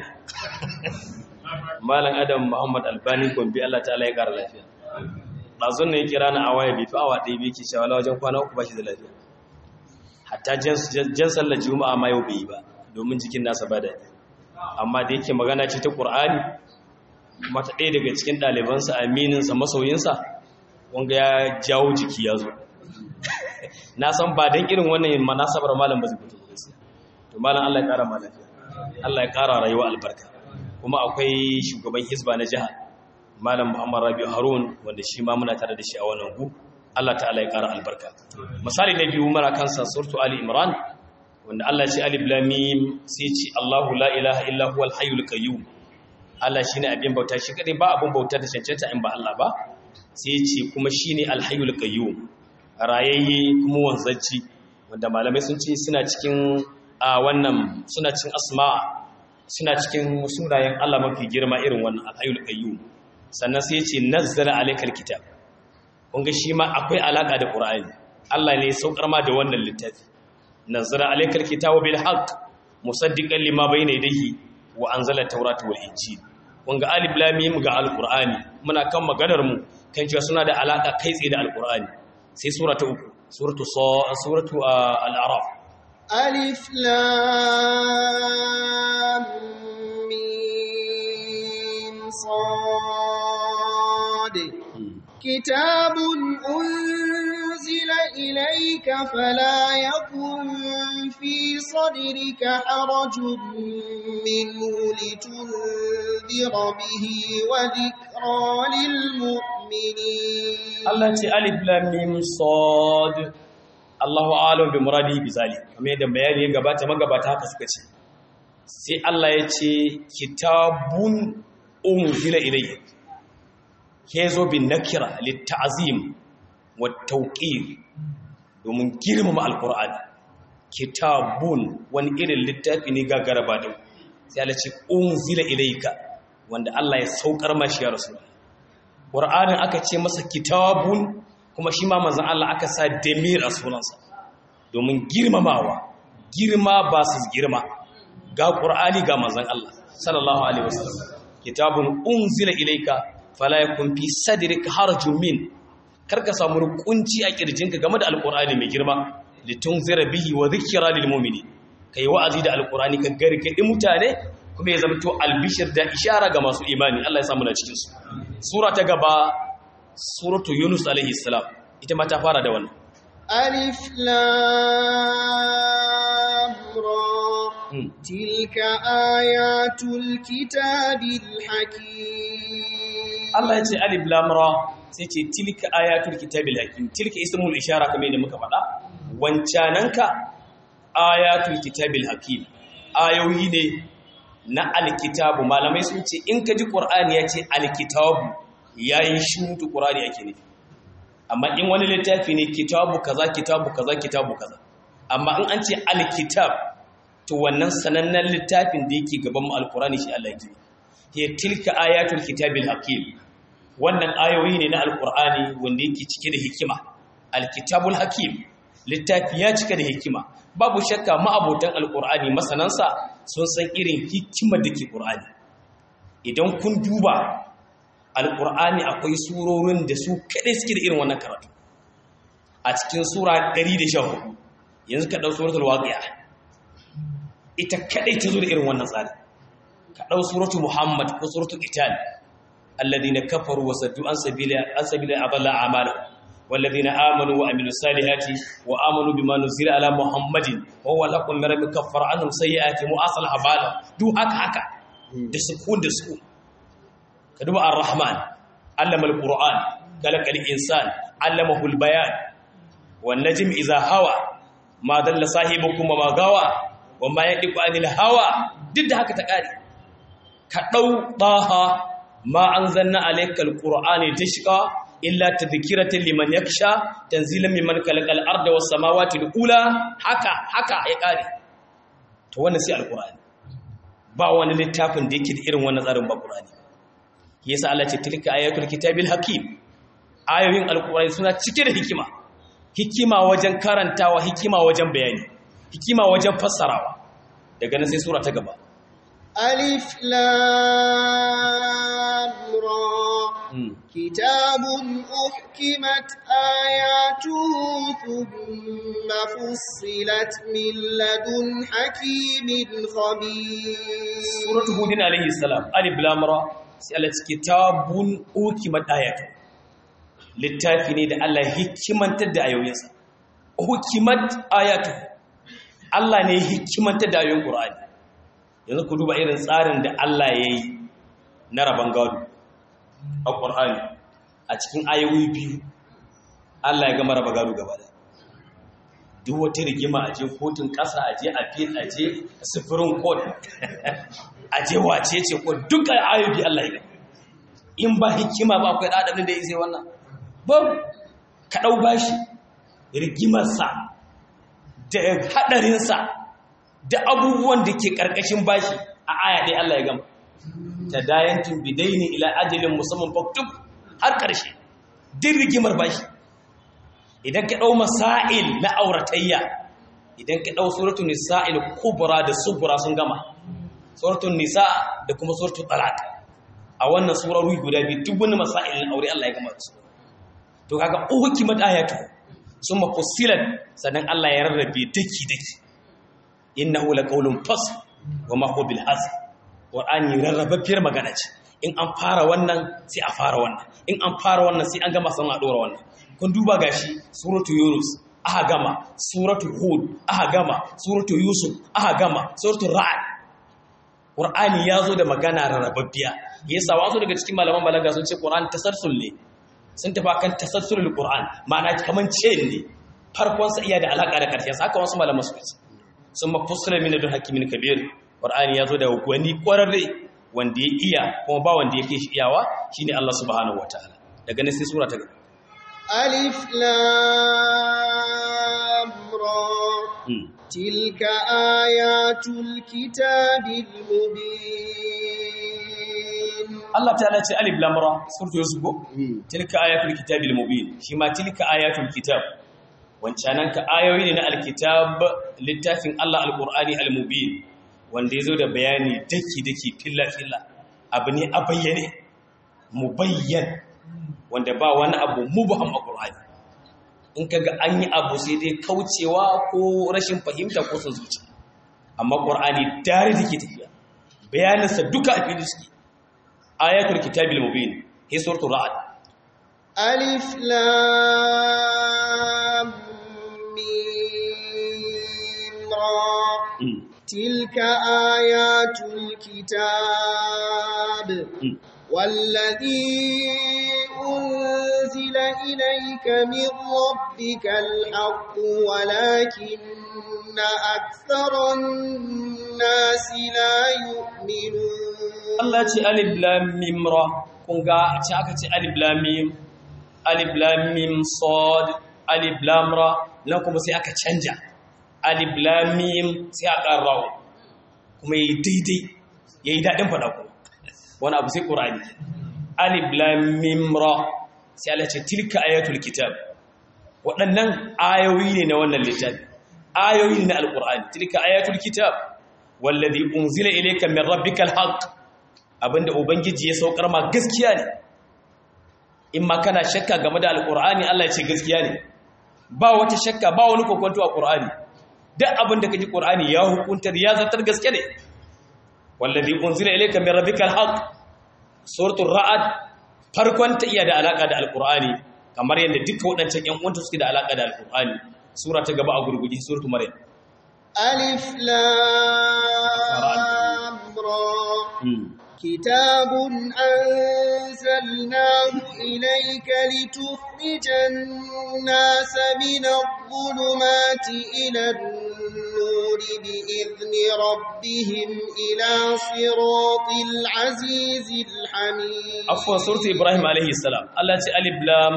Malam Adam Muhammad Albani Gombe, Allah ta'ala ya ƙara lafiya. ɗazun ne ya kira na a waya bai fi awa ɗaya bai ke shawala wajen kwana uku ba shi da lafiya. Hatta jan sallar juma'a ma yau bai yi ba, domin jikin nasa ba daɗi. Amma da yake magana ce ta ƙur'ani, mata ɗaya daga cikin ɗalibansa, amininsa, masoyinsa, wanga ya jawo jiki ya zo. Na san ba don irin wannan manasabar malam ba zai fito ba gaskiya. To malam Allah ya ƙara ma lafiya, Allah ya ƙara rayuwa albarka. Kuma akwai shugaban Hizba na jihar, Malam Muhammad Rabi'u Harun, wanda shi ma muna tare da shi a wannan gu. Allah ta'ala ya ƙara albarka. Misali na biyu mara kansa suratu Ali Imran, wanda Allah ce alif lam mim, sai ce Allahu la ilaha illa huwal hayyul qayyum. Allah shine abin bauta shi kadai, ba abin bauta da cancanta in ba Allah ba. Sai ce kuma shine al hayyul qayyum, rayayye kuma wanzacci, wanda malamai sun ce suna cikin wannan, suna cikin asma, suna cikin sunayen Allah mafi girma irin wannan al hayyul qayyum. Sannan sai ce nazzala alaikal kitab, kunga shi ma akwai alaka da Qur'ani. Allah ne ya saukar ma da wannan littafi. Nazzala alaikal kitaba bil haqq musaddiqan lima bayna yadayhi wa anzala tawrata wal injil. Kunga alif lam mim ga alqur'ani, muna kan maganar mu kan cewa suna da alaka kai tsaye da alqur'ani. sai sura ta uku suratu al-a'raf. alif lam mim sad kitabun unzila ilayka fala yakun fi sadrika harajun minhu litundira bihi wa dhikra lil mu'minin. Allah ce alif lam mim sad. Allahu a'lam bi muradi bi zalik. Kamar yadda bayani ya gabata magabata haka suka ce. Sai Allah ya ce kitabun unzila ilayka. Yazo bin nakira lit ta'zim wat tawqir domin girmama alqur'ani. Kitabun wani irin littafi ne gagaraba da sai Allah ce unzila ilayka wanda Allah ya saukar mashi ya rasul. Qur'anin aka ce masa kitabun kuma shi ma manzon Allah aka sa damir a sunansa domin girmamawa girma ba su girma ga Qur'ani ga manzon Allah sallallahu alaihi wasallam. Kitabun unzila ilayka fala yakun fi sadrika harajun min karka samu rukunci a kirjinka game da alqur'ani mai girma litunzira bihi wa dhikra lil mu'minin kai wa'azi da alqur'ani ka gargadi mutane kuma ya zama to albishir da ishara ga masu imani. Allah ya samu na cikin su. Sura ta gaba suratu Yunus alaihi salam ita ma ta fara da wannan alif lam ra tilka ayatul kitabil hakim. Allah ya ce alif lam ra sai ce tilka ayatul kitabil hakim. Tilka ismul ishara kamar yadda muka faɗa wancananka ayatul kitabil hakim ayoyi ne na alkitabu. Malamai sun ce in ka ji qur'ani ya ce alkitabu yayin shurutu qur'ani yake nufi, amma in wani littafi ne kitabu kaza kitabu kaza kitabu kaza, amma in an ce alkitab to wannan sanannen littafin da yake gaban mu alqur'ani shi Allah yake. Hiya tilka ayatul kitabil hakim. Wannan ayoyi ne na alqur'ani wanda yake cike da hikima. Alkitabul hakim littafi ya cika da hikima. Babu shakka ma'abotan alqur'ani masanansa sun san irin hikimar da ke qur'ani. Idan kun duba alqur'ani akwai surorin da su kadai suke da irin wannan karatu. A cikin sura 114 yanzu ka dau suratul waqi'a ita kadai ta zo da irin wannan tsari. Ka dau suratul muhammad ko suratul qital alladhina kafaru wa saddu an sabila adalla a'malahum والذين آمنوا وعملوا الصالحات وآمنوا بما نزل على محمد وهو لكم من ربكم كفر عنهم سيئاتهم وأصلح بالهم دو هكا da sukun ka duba ar-rahman allama al-qur'an khalaqa al-insan allamahu al-bayan wan najm idha hawa ma dalla sahibukum ma gawa wa ma yadiqu anil hawa duk da haka ta kare ka dau daha ma anzalna alayka al-qur'ana tashqa illa tadhkiratan liman yakhsha tanzilan mimman khalaqal arda was samawati al-ula haka ya kare to wannan sai al-qur'ani ba wani littafin da yake da irin wannan tsarin ba qur'ani yasa Allah ce tilka ayatul kitabil hakim ayoyin al-qur'ani suna cike da hikima wajen karantawa hikima wajen bayani hikima wajen fassarawa daga nan sai sura ta gaba alif lam ra kitabun uhkimat ayatuhu thumma fussilat min ladun hakimin khabir. Suratu Hud alayhi salam alif lam ra sai Allah ce kitabun uhkimat ayatuhu littafi ne da Allah hikimantar da ayoyinsa. Hukimat ayatuhu Allah ne hikimantar da ayoyin Qur'ani. Yanzu ku duba irin tsarin da Allah ya yi na rabon gado a Qur'ani a cikin ayoyi biyu Allah ya gama raba gado gaba da duk wata rigima a je kotun ƙasa a je appeal a je supreme court a je wace ce ko duka ayoyi Allah ya in ba hikima ba akwai adadin da yake wannan babu ka dau bashi rigimarsa da hadarinsa da abubuwan da ke ƙarƙashin bashi a aya ɗaya Allah ya gama tadayantum bidaini ila ajalin musamman faktub har ƙarshe din rigimar bashi idan ka ɗau masail na auratayya idan ka ɗau suratul nisa'il kubra da sugura sun gama suratul nisa da kuma suratul talaq a wannan surori guda biyu duk wani masail na aure Allah ya gama su to kaga hukimat ayatu summa fussilat sannan Allah ya rarrabe daki daki innahu laqawlun fasl wa ma huwa bil hazl qur'ani rarrabaffiyar magana ce in an fara wannan sai a fara wannan in an fara wannan sai an gama san a dora wannan kun duba gashi suratu yunus aka gama suratu hud aka gama suratu yusuf aka gama suratu ra'd qur'ani yazo da magana rarrababbiya yasa wasu daga cikin malaman balaga sun ce qur'ani tasassul ne sun tafi kan tasassulul qur'an ma'ana kaman ce ne farkon sa iya da alaka da karshen sa haka wasu malaman su ce sun mafussala min ladun hakimin kabir qur'ani yazo da gwani kwararre wanda ya iya kuma ba wanda yake shi iyawa shine Allah subhanahu wataala daga nan sai sura ta gaba alif lam ra tilka ayatul kitabil mubin Allah ta'ala ce alif lam ra suratu yusuf tilka ayatul kitabil mubin shi ma tilka ayatul kitab wancanan ka ayoyi ne na alkitab littafin Allah alqur'ani almubin wanda yazo da bayani daki filla filla abu ne a bayyane mubayyan wanda ba wani abu mubham a qur'ani in kaga an yi abu sai dai kaucewa ko rashin fahimta ko son zuciya amma qur'ani dare take tafiya bayanansa duka a fili suke ayatul kitabil mubin hi suratul ra'd alif lam mim ra tilka ayatul kitab والذي أنزل إليك من ربك الحق ولكن أكثر الناس لا يؤمنون الله تي ألف لام ميم را كونغا تي تي ألف لام ميم صاد ألف لام را لكم سي أكا تشنجا ألف لام ميم سي أكا راو كما يديدي يدادن فداكم wani abu sai ƙura'ani alif lam mim ra sai Allah ce tilka ayatul kitab waɗannan ayoyi ne na wannan littafi ayoyi ne na alƙur'ani tilka ayatul kitab wallazi unzila ilayka min rabbikal haqq abinda ubangiji ya saukar ma gaskiya ne in ma kana shakka game da alƙur'ani Allah ya ce gaskiya ne ba wata shakka ba wani kokonto a ƙur'ani duk abinda kaji ƙur'ani ya hukuntar ya zartar gaskiya ne wallazi unzila ilayka min rabbikal haqq suratul ra'd farkon ta iya da alaka da alqur'ani kamar yadda duka wadancan ƴan uwanta suke da alaka da alqur'ani sura ta gaba a gurgudi suratul maryam alif lam ra kitabun anzalnahu ilayka litukhrijan nasa min adh-dhulumati ila an-nur بإذن ربهم إلى صراط العزيز الحميد عفوا سورة إبراهيم عليه السلام التي ألف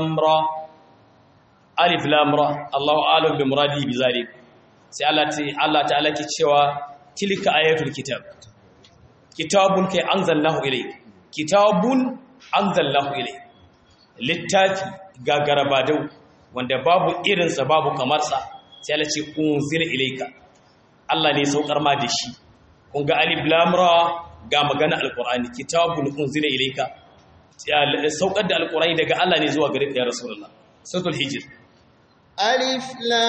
لام را الله أعلم بمراده بذلك الله تعالى كتشوى تلك آيات الكتاب كتاب كي أنزلناه إليك كتاب أنزلناه إليك littafi gagarabadau wanda babu irinsa babu kamarsa sai Allah ce unzila ilayka Allah ne saukar ma da shi kun ga alif lam ra ga magana alqur'ani kitabun unzila ilayka saukar da alqur'ani daga Allah ne zuwa gare ka ya rasulullah suratul hijr alif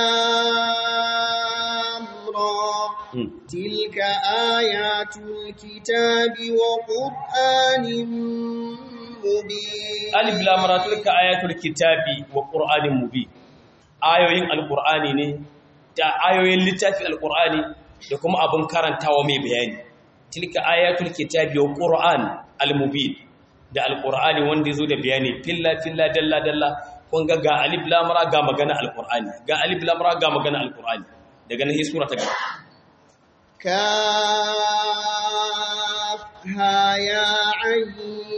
lam ra tilka ayatul kitabi wa qur'anin mubin alif lam ra tilka ayatul kitabi wa qur'anin mubin ayoyin alqur'ani ne da ayoyin littafin alqur'ani da kuma abin karantawa mai bayani tilka ayatul kitabi wa qur'an almubin da alqur'ani wanda yazo da bayani filla dalla dalla kun ga alif lam ra ga magana alqur'ani ga alif lam ra ga magana alqur'ani daga nan sura ta gaba kaf ha ya ayn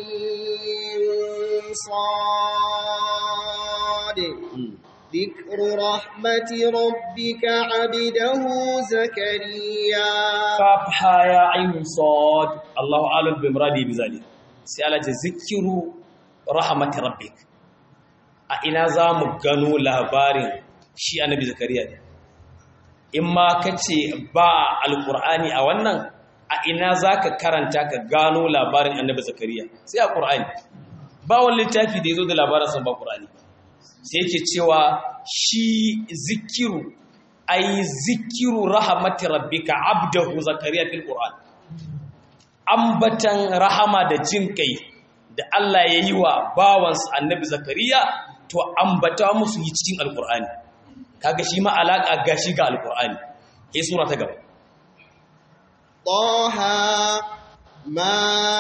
sad ذكر رحمة ربك عبده زكريا كافها يا عين صاد الله أعلم بمراده بذلك سألة ذكر رحمة ربك أين زام غنو لابارين شيء النبي زكريا إما كتي با القرآن أولا أين ذاك كرنتا كغانو لابارين النبي زكريا سي القرآن با واللي تافي دي زود لابارين سن با القرآن sai yake cewa shi zikiru ai zikiru rahmati rabbika abdahu zakariya fil qur'an, ambatan rahama da jin kai da Allah ya yi wa bawansa annabi zakariya to ambata musu yi cikin alqur'ani. Kaga shi ma alaka gashi ga alqur'ani. Sai sura ta gaba Taha ma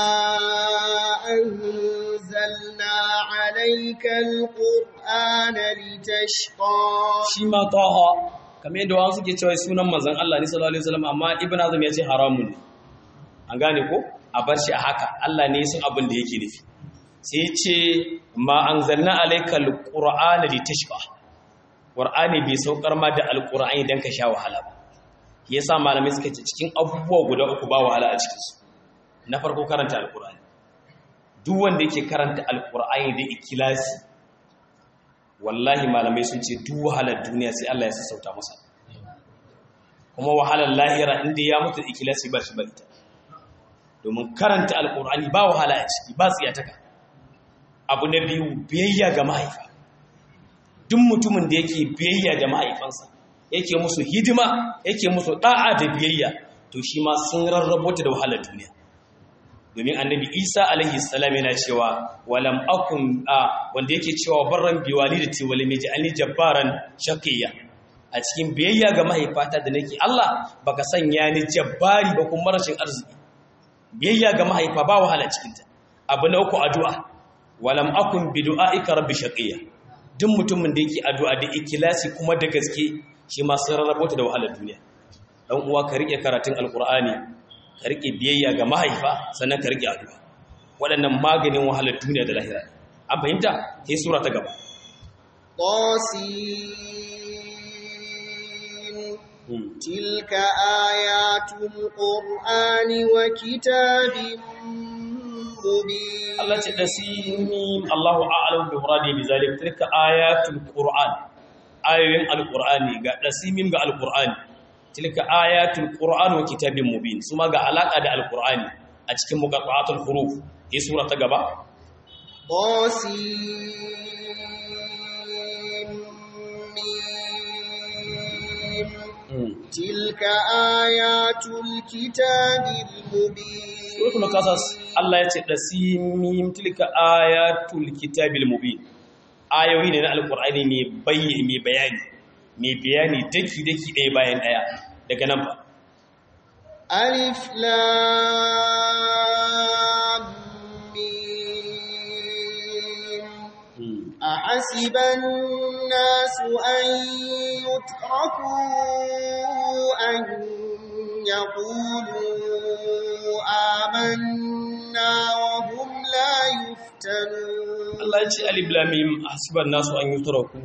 anzalna alayka alqur'ana litashqa. Shi ma Taha kamar yadda wasu suke cewa sunan manzon Allah ne sallallahu alaihi wasallam, amma Ibn Azm ya ce haramun ne. An gane ko? A bar shi a haka, Allah ne sun abin da yake nufi. Sai ya ce ma anzalna alaykal qur'ana litashqa. Qur'ani bai saukar ma da alqur'ani dan ka sha wahala ba. Yasa malamai suka ce cikin abubuwa guda uku ba wahala a cikin su. Na farko karanta alqur'ani. Duk wanda yake karanta alqur'ani da ikhlasi, wallahi malamai sun ce duk wahalar duniya sai Allah ya sassauta masa. Kuma wahalar lahira inda ya mutu da ikhlasi ba shi bari ta. Domin karanta alqur'ani ba wahala a ciki, ba tsiyataka. Abu na biyu, biyayya ga mahaifa. Duk mutumin da yake biyayya ga mahaifansa, yake musu hidima, yake musu da'a da biyayya, to shi ma sun rarrabo ta da wahalar duniya. Domin annabi Isa alaihi salam yana cewa walam akun wanda yake cewa barran biwalidati wal maj'alni jabbaran shaqiyya. A cikin biyayya ga mahaifata da nake Allah baka sanya ni jabbari ba kuma rashin arziki. Biyayya ga mahaifa ba wahala cikin ta. Abu na uku addu'a. Walam akun bi du'aika rabbi shaqiyya. Duk mutumin da yake addu'a da ikhlasi kuma da gaske shi ma sun rarrabo ta da wahalar duniya. Dan uwa ka rike karatun alqur'ani, ka rike biyayya ga mahaifa, sannan ka rike addu'a. Waɗannan maganin wahalar duniya da lahira. An fahimta? Sai sura ta gaba. تلك آيات القرآن وكتاب مبين. الله تدسيم الله أعلم بمراده بذلك. تلك آيات القرآن، آيين القرآن دسيم القرآن. تلك آيات القرآن وكتاب مبين. ثم قال علاقة القرآن أتكلم مقطعات الحروف. هي سورة تقبل تلك آيات الكتاب المبين. سورة القصص الله يتدسيم تلك آيات الكتاب المبين. ayoyi ne na alkur'ani mai bayani daki ɗaya bayan ɗaya daga nan ba. Alif lam mim. Ahasiban nasu an yutraku an yaqulu amanna wa hum la yuftanun. Allah ya ce alif lam mim hasiban nasu an yutraku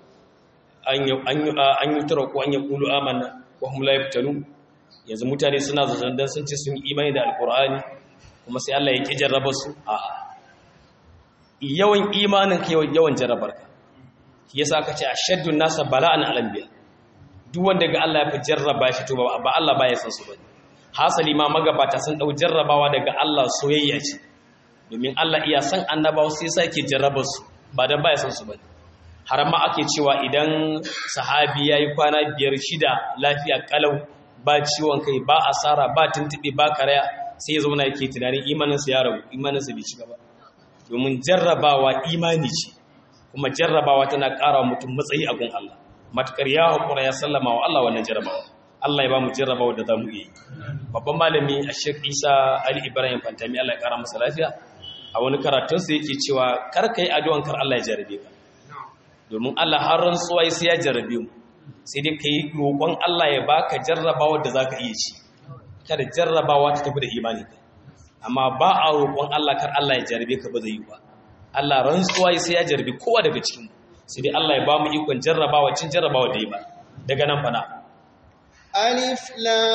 an yaqulu amanna wa hum la yaftanun. Yanzu mutane suna zaton dan sun ce sun imani da alqur'ani kuma sai Allah ya ki jarraba su. A yawan imanin kai yawan jarrabarka. Yasa aka ce ashaddun nasa bala'an al-anbiya. Duk wanda ga Allah ya fi jarraba shi to ba Allah baya san su bane. Hasali ma magabata sun dau jarrabawa daga Allah soyayya ce. Domin Allah iya san annabawa sai sai ke jarrabar su ba dan baya san su bane. Har ma ake cewa idan sahabi yayi kwana 5-6 lafiya kalau, ba ciwon kai, ba asara, ba tuntube, ba karaya, sai ya zauna yake tunanin imaninsa ya rabu, imaninsa bai ci gaba. Domin jarrabawa imani ce, kuma jarrabawa tana ƙara wa mutum matsayi a gun Allah. Matakar ya haƙura ya sallama wa Allah wannan jarrabawa. Allah ya ba mu jarrabawa da za mu yi. Babban malami a Sheikh Isa Ali Ibrahim Fantami, Allah ya ƙara masa lafiya, a wani karatunsa yake cewa kar ka yi addu'an kar Allah ya jarrabe ka. Domin Allah har rantsuwa sai ya jarrabe mu. Sai dai ka yi roƙon Allah ya baka jarrabawa da za ka iya ci. Kada jarrabawa ta tafi da imani ka. Amma ba a roƙon Allah kar Allah ya jarrabe ka, ba zai yi ba. Allah rantsuwa sai ya jarrabe kowa daga cikin mu. Sai dai Allah ya ba mu ikon jarrabawa cin jarrabawa da yi ba. Daga nan fana. Alif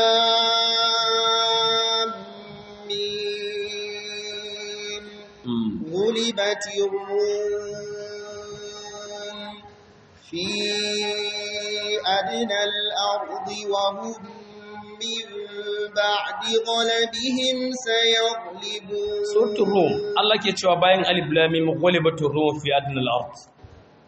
lam mim. Ghulibatir rum fi adna al-ardi wa hum min ba'di ghalabihim sayaghlibun. Suratul Rum Allah ke cewa bayan alif lam mim ghulibatur rum fi adna al-ard.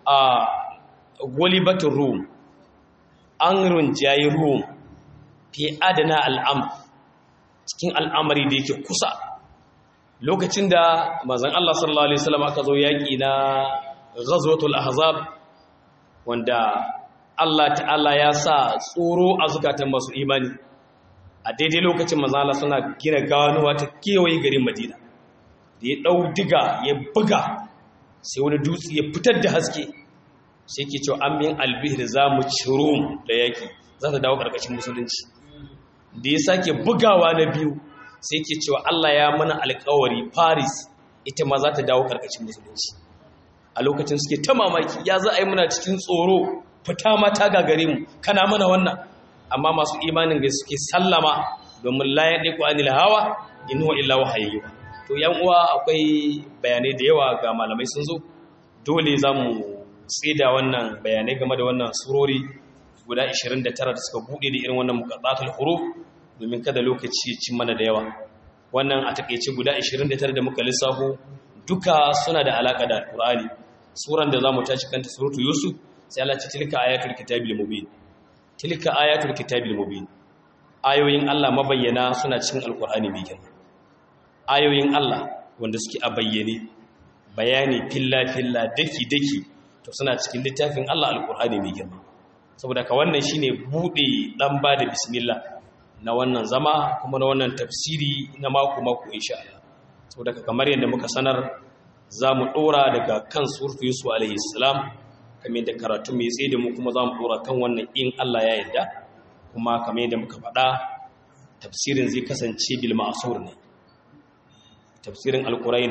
golibatun rum an runjayi rum fi adana al'am cikin al'amari da yake kusa lokacin da manzon Allah sallallahu alaihi wasallam aka zo yaki na ghazwatul ahzab wanda Allah ta'ala ya sa tsoro a zukatan masu imani a daidai lokacin manzon Allah suna gina ganuwa ta kewaye garin Madina da ya dau diga ya buga sai wani dutse ya fitar da haske sai ke cewa amin albihir zamu ciro da yaki za ta dawo karkashin musulunci da ya sake bugawa na biyu sai ke cewa Allah ya mana alƙawari Paris ita ma za ta dawo karkashin musulunci a lokacin suke ta mamaki ya za a yi muna cikin tsoro fita mata gagare mu kana mana wannan amma masu imanin da suke sallama domin la yadiku anil hawa in huwa illa wahyu to yan uwa akwai bayanai da yawa ga malamai sun zo dole zamu tsida wannan bayanai game da wannan surori guda 29 da suka bude da irin wannan muqaddatul huruf domin kada lokaci cin mana da yawa wannan a takeice guda 29 da muka lissafo duka suna da alaka da alqur'ani suran da zamu tashi kanta suratu yusuf sai Allah ya ce tilka ayatul kitabil mubin tilka ayatul kitabil mubin ayoyin Allah mabayyana suna cikin alqur'ani mai girma ayoyin Allah wanda suke a bayyane bayani filla filla daki daki to suna cikin littafin Allah alqur'ani mai girma saboda ka wannan shine bude dan ba da bismillah na wannan zama kuma na wannan tafsiri na mako mako insha Allah saboda kamar yadda muka sanar zamu dora daga kan suratu yusuf alaihi salam kamar da karatu mai tsaye da mu kuma zamu dora kan wannan in Allah ya yarda kuma kamar yadda muka faɗa tafsirin zai kasance bil ma'sur ne tafsirin alqur'ani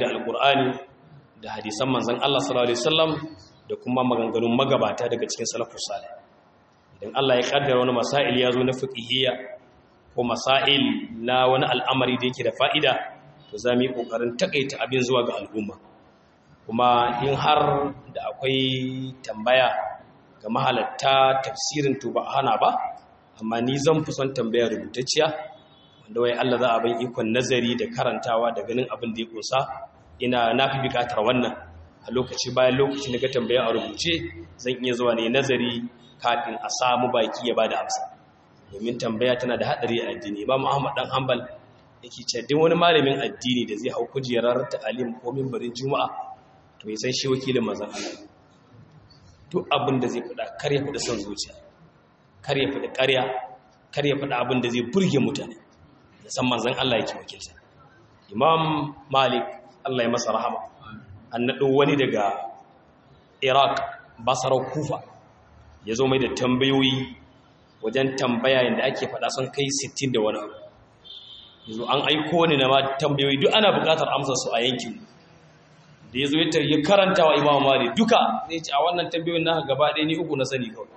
da hadisan manzon Allah sallallahu alaihi wasallam da kuma maganganun magabata daga cikin salafus salih idan Allah ya kaddara wani masail ya zo na fiqhiyya ko masail na wani al'amari da yake da fa'ida to za mu yi kokarin takaita abin zuwa ga al'umma kuma in har da akwai tambaya ga mahalatta tafsirin to ba hana ba amma ni zan fi son tambaya rubutacciya wanda wai Allah za a bai ikon nazari da karantawa da ganin abin da ya kusa ina nafi bukatar wannan a lokaci bayan lokaci na ga tambaya a rubuce zan iya zuwa ne nazari kafin a samu baki ya bada amsa domin tambaya tana da hadari a addini Imam Ahmad dan Hanbal yake cewa duk wani malamin addini da zai hau kujerar ta'alim ko minbarin juma'a to ya san shi wakilin manzon Allah duk abin da zai fada kar ya fada son zuciya kar ya fada ƙarya kar ya fada abin da zai burge mutane da san manzon Allah yake wakilta Imam Malik Allah ya masa rahama an nado wani daga Iraq Basra Kufa ya zo mai da tambayoyi wajen tambaya yadda ake faɗa sun kai 60 da wani yanzu an aiko ni na ma tambayoyi duk ana buƙatar amsar su a yankin da ya zo ya karanta wa Imam Malik duka zai ce a wannan tambayoyin na gaba ɗaya ni uku na sani kawai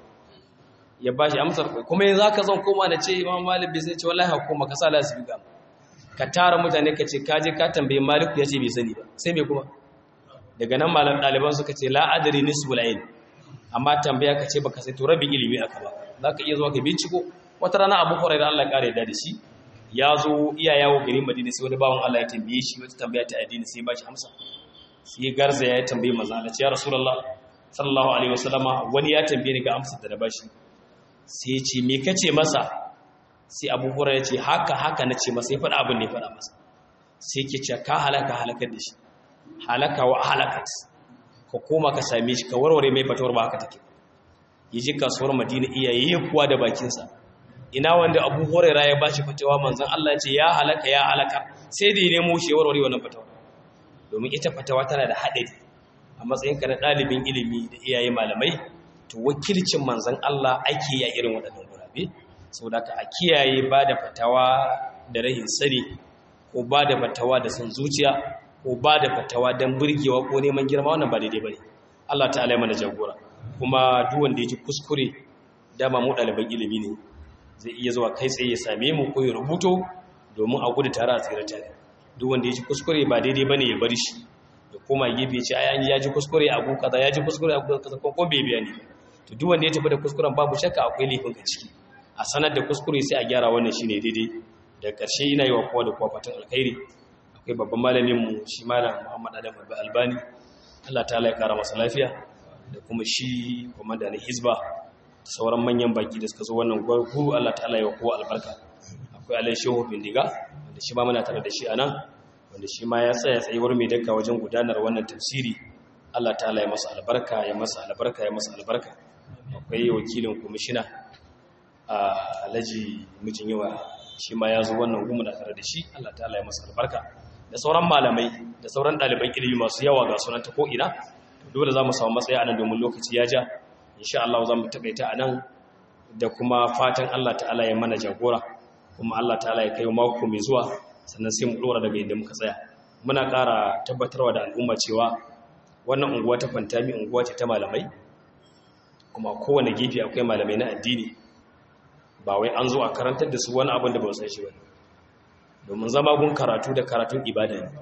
ya bashi amsar kuma yanzu haka zan koma da ce Imam Malik bai sai ce wallahi hukuma ka sa lasifika ka tara mutane ka ce ka je ka tambaye Malik ya ce bai sani ba sai me kuma daga nan malam ɗaliban suka ce la adri nisbul ilm amma tambaya ka ce baka sai to rabi ilimi aka ba zaka iya zuwa ka binciko wata rana Abu Hurairah Allah ya kare da shi ya zo iya yawo garin Madina sai wani bawon Allah ya tambaye shi wata tambaya ta addini sai ba shi amsa sai garza ya tambaye manzo Allah ya Rasulullah sallallahu alaihi wasallama wani ya tambaye ni ga amsar da na bashi sai ya ce me kace masa sai Abu Hurairah ya ce haka nace masa sai faɗa abin ne faɗa masa sai ke ce ka halakar da shi halaka wa halakat ka koma ka same shi ka warware mai fatawar ba haka take yaji kasuwar Madina iyaye kuwa da bakinsa ina wanda Abu Hurairah ya bashi fatawa manzon Allah ya ce ya halaka sai da ya nemo shi warware wannan fatawa domin ita fatawa tana da hadari a matsayin ka na dalibin ilimi da iyaye malamai to wakilcin manzon Allah ake ya irin waɗannan gurabe saboda ka a kiyaye ba da fatawa da rahin sani ko ba da fatawa da san zuciya ko ba da fatawa don burgewa ko neman girma wannan ba daidai bane Allah ta'ala ya mana jagora kuma duk wanda yake kuskure dama mu ɗaliban ilimi ne zai iya zuwa kai tsaye ya same mu ko ya rubuto domin a gudu tare a tsira tare duk wanda yake kuskure ba daidai bane ya bari shi da koma gefe ya ce ai ya ji kuskure a gu kaza ya ji kuskure a gu kaza ko bai biya ni to duk wanda ya tafi da kuskuren babu shakka akwai laifin ka ciki a sanar da kuskure sai a gyara wannan shine daidai da ƙarshe ina yi wa kowa da kowa fatan alkhairi akwai babban malamin mu shi malam Muhammad Adam Albani Allah ta'ala ya kara masa lafiya da kuma shi komanda na Hizba da sauran manyan baki da suka zo wannan gurgu. Allah ta'ala ya kowa albarka. Akwai Alai Shehu Bindiga wanda shi ma muna tare da shi anan, wanda shi ma ya tsaya tsayuwar mai daka wajen gudanar wannan tafsiri. Allah ta'ala ya masa albarka, ya masa albarka, ya masa albarka. Akwai wakilin kwamishina Alhaji Mijin Yawa, shi ma ya zo wannan gumu da tare da shi. Allah ta'ala ya masa albarka, da sauran malamai da sauran ɗaliban ilimi masu yawa ga sunan ta ko'ina. Dole za mu samu matsayi a nan domin lokaci ya ja. Insha Allah za mu taƙaita a nan, da kuma fatan Allah ta'ala ya mana jagora, kuma Allah ta'ala ya kai mako mai zuwa, sannan sai mu ɗora daga inda muka tsaya. Muna ƙara tabbatarwa da al'umma cewa wannan unguwa ta Fantami unguwa ce ta malamai, kuma kowane gefe akwai malamai na addini. Ba wai an zo a karantar da su wani abin da ba san shi ba, domin zama gun karatu da karatun ibada ne.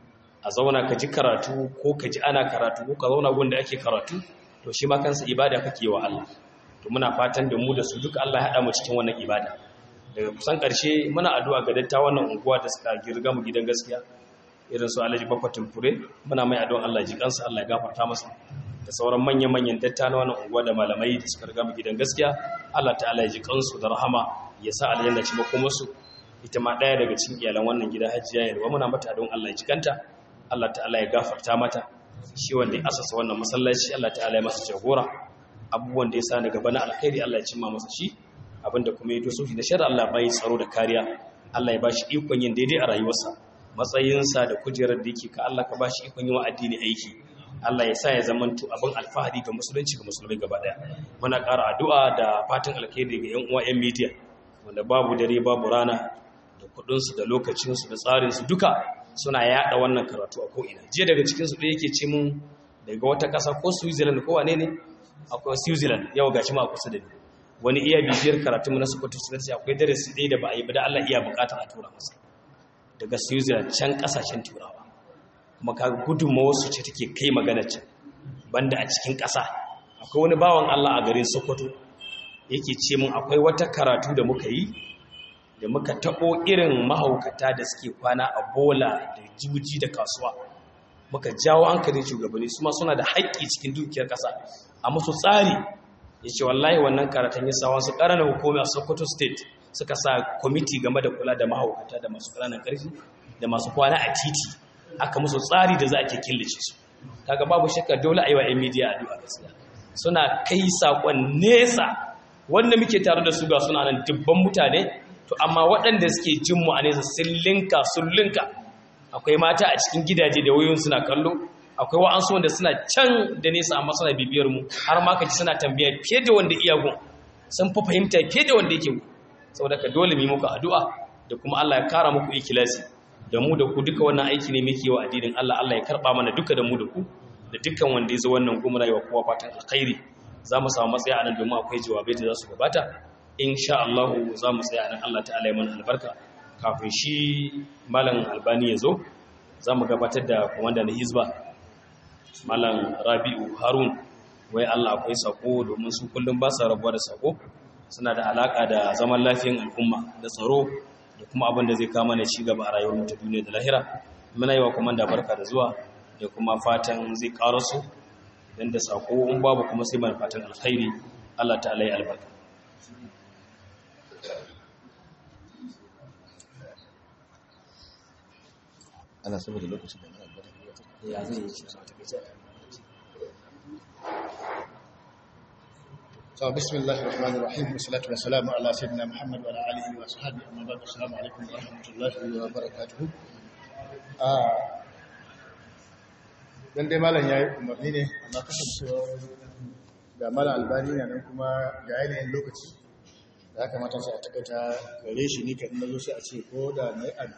A zauna ka ji karatu, ko ka ji ana karatu, ko ka zauna gun da ake karatu, to shi ma kansa ibada kake wa Allah. To muna fatan da mu da su duka Allah ya haɗa mu cikin wannan ibada. Daga kusan ƙarshe muna addu'a ga datta wannan unguwa da suka girga mu gidan gaskiya, irin su Alhaji Bakwatin Fure, muna mai addu'a Allah ya ji kansa, Allah ya gafarta masa, da sauran manyan datta na wannan unguwa da malamai da suka riga mu gidan gaskiya. Allah ta'ala ya ji kansu da rahama, ya sa aljanna ci makomarsu. Ita ma ɗaya daga cikin iyalan wannan gida Hajiya Yalwa, muna mata addu'a Allah ya ji kanta, Allah ta'ala ya gafarta mata. Shi wanda ya asasa wannan masallaci, Allah ta'ala ya masa jagora. Abubuwan da ya sa daga bana alkhairi, Allah ya cimma masa shi. Abinda kuma ya doso shi da sharri, Allah bai tsaro da kariya. Allah ya bashi ikon yin daidai a rayuwarsa. Matsayinsa da kujerar da yake ka, Allah ka bashi ikon yin wa addini aiki. Allah ya sa ya zamanto abin alfahari ga musulunci, ga musulmai gaba daya. Muna ƙara addu'a da fatan alkhairi ga 'yan uwa 'yan media, wanda babu dare babu rana, da kuɗinsu da lokacinsu da tsarinsu duka suna yada wannan karatu a ko'ina. Jiya daga cikinsu ɗaya yake ce mun daga wata ƙasa ko Switzerland ko wane ne, akwai Switzerland, yau gashi ma a kusa da ni. Wani iya bibiyar karatu mu na Sokoto State, akwai darasi ɗaya da ba a yi ba da Allah iya buƙatar a tura masa daga Switzerland, can ƙasashen Turawa. Kuma kaga gudunmawar su ce take kai magana can, banda a cikin ƙasa. Akwai wani bawan Allah a garin Sokoto yake ce mun akwai wata karatu da muka yi, da muka taɓo irin mahaukata da suke kwana a bola da juji da kasuwa. Muka jawo hankalin shugabanni, su ma suna da haƙƙi cikin dukiyar ƙasa, a musu tsari. Ya ce wallahi wannan karatun ya sa wasu ƙaranar hukumi a Sokoto State suka sa kwamiti game da kula da mahaukata da masu ƙananan ƙarfi da masu kwana a titi. Aka musu tsari da za a ke killace su. Kaga babu shakka dole a yi wa 'yan midiya addu'a gaskiya. Suna kai saƙon nesa, wanda muke tare da su ga suna nan dubban mutane, to amma waɗanda suke jin mu a nesa sun linka. Akwai mata a cikin gidaje da wayoyin suna kallo, akwai wa'ansu wanda suna can da nesa amma suna bibiyar mu, har ma kaji suna tambaya fiye da wanda iyagun, sun fi fahimta fiye da wanda yake gu. Saboda ka dole mu yi muku addu'a, da kuma Allah ya kara muku ikhlasi. Da mu da ku duka wannan aiki ne muke wa addinin Allah. Allah ya karba mana duka da mu da ku, da dukkan wanda ya zo wannan gumra wa kowa fatan alkhairi. Za mu samu matsaya anan domin akwai jawabai da za su gabata. Insha Allah za mu tsaya anan. Allah ta'ala ya mana albarka. Kafin shi Malam Albani ya zo, za mu gabatar da komanda na Hizba, Malam Rabi'u Harun. Wai Allah akwai sako, domin su kullum ba sa rabuwa da sako. Suna da alaka da zaman lafiyan al'umma da tsaro, da kuma abin da zai kama na ci gaba a rayuwar ta duniya da lahira. Muna yi wa komanda barka da zuwa, da kuma fatan zai ƙaro su, don da sako in babu kuma sai mana fatan alkhairi. Allah ta'ala ya albarka. Ana saboda lokacin da ya zai yi shi ta kace. So bismillahir rahmanir rahim, wassalatu wassalamu ala sayyidina Muhammad wa ala alihi wa sahbihi, amma ba'du. Assalamu alaikum wa rahmatullahi wa barakatuh. Dan dai malam yayi umarni ne, amma kasancewa ga Malam Albani ne nan, kuma ga yanayin lokaci da ya kamata sai a takaita gare shi, ni kan nazo sai a ce ko da nayi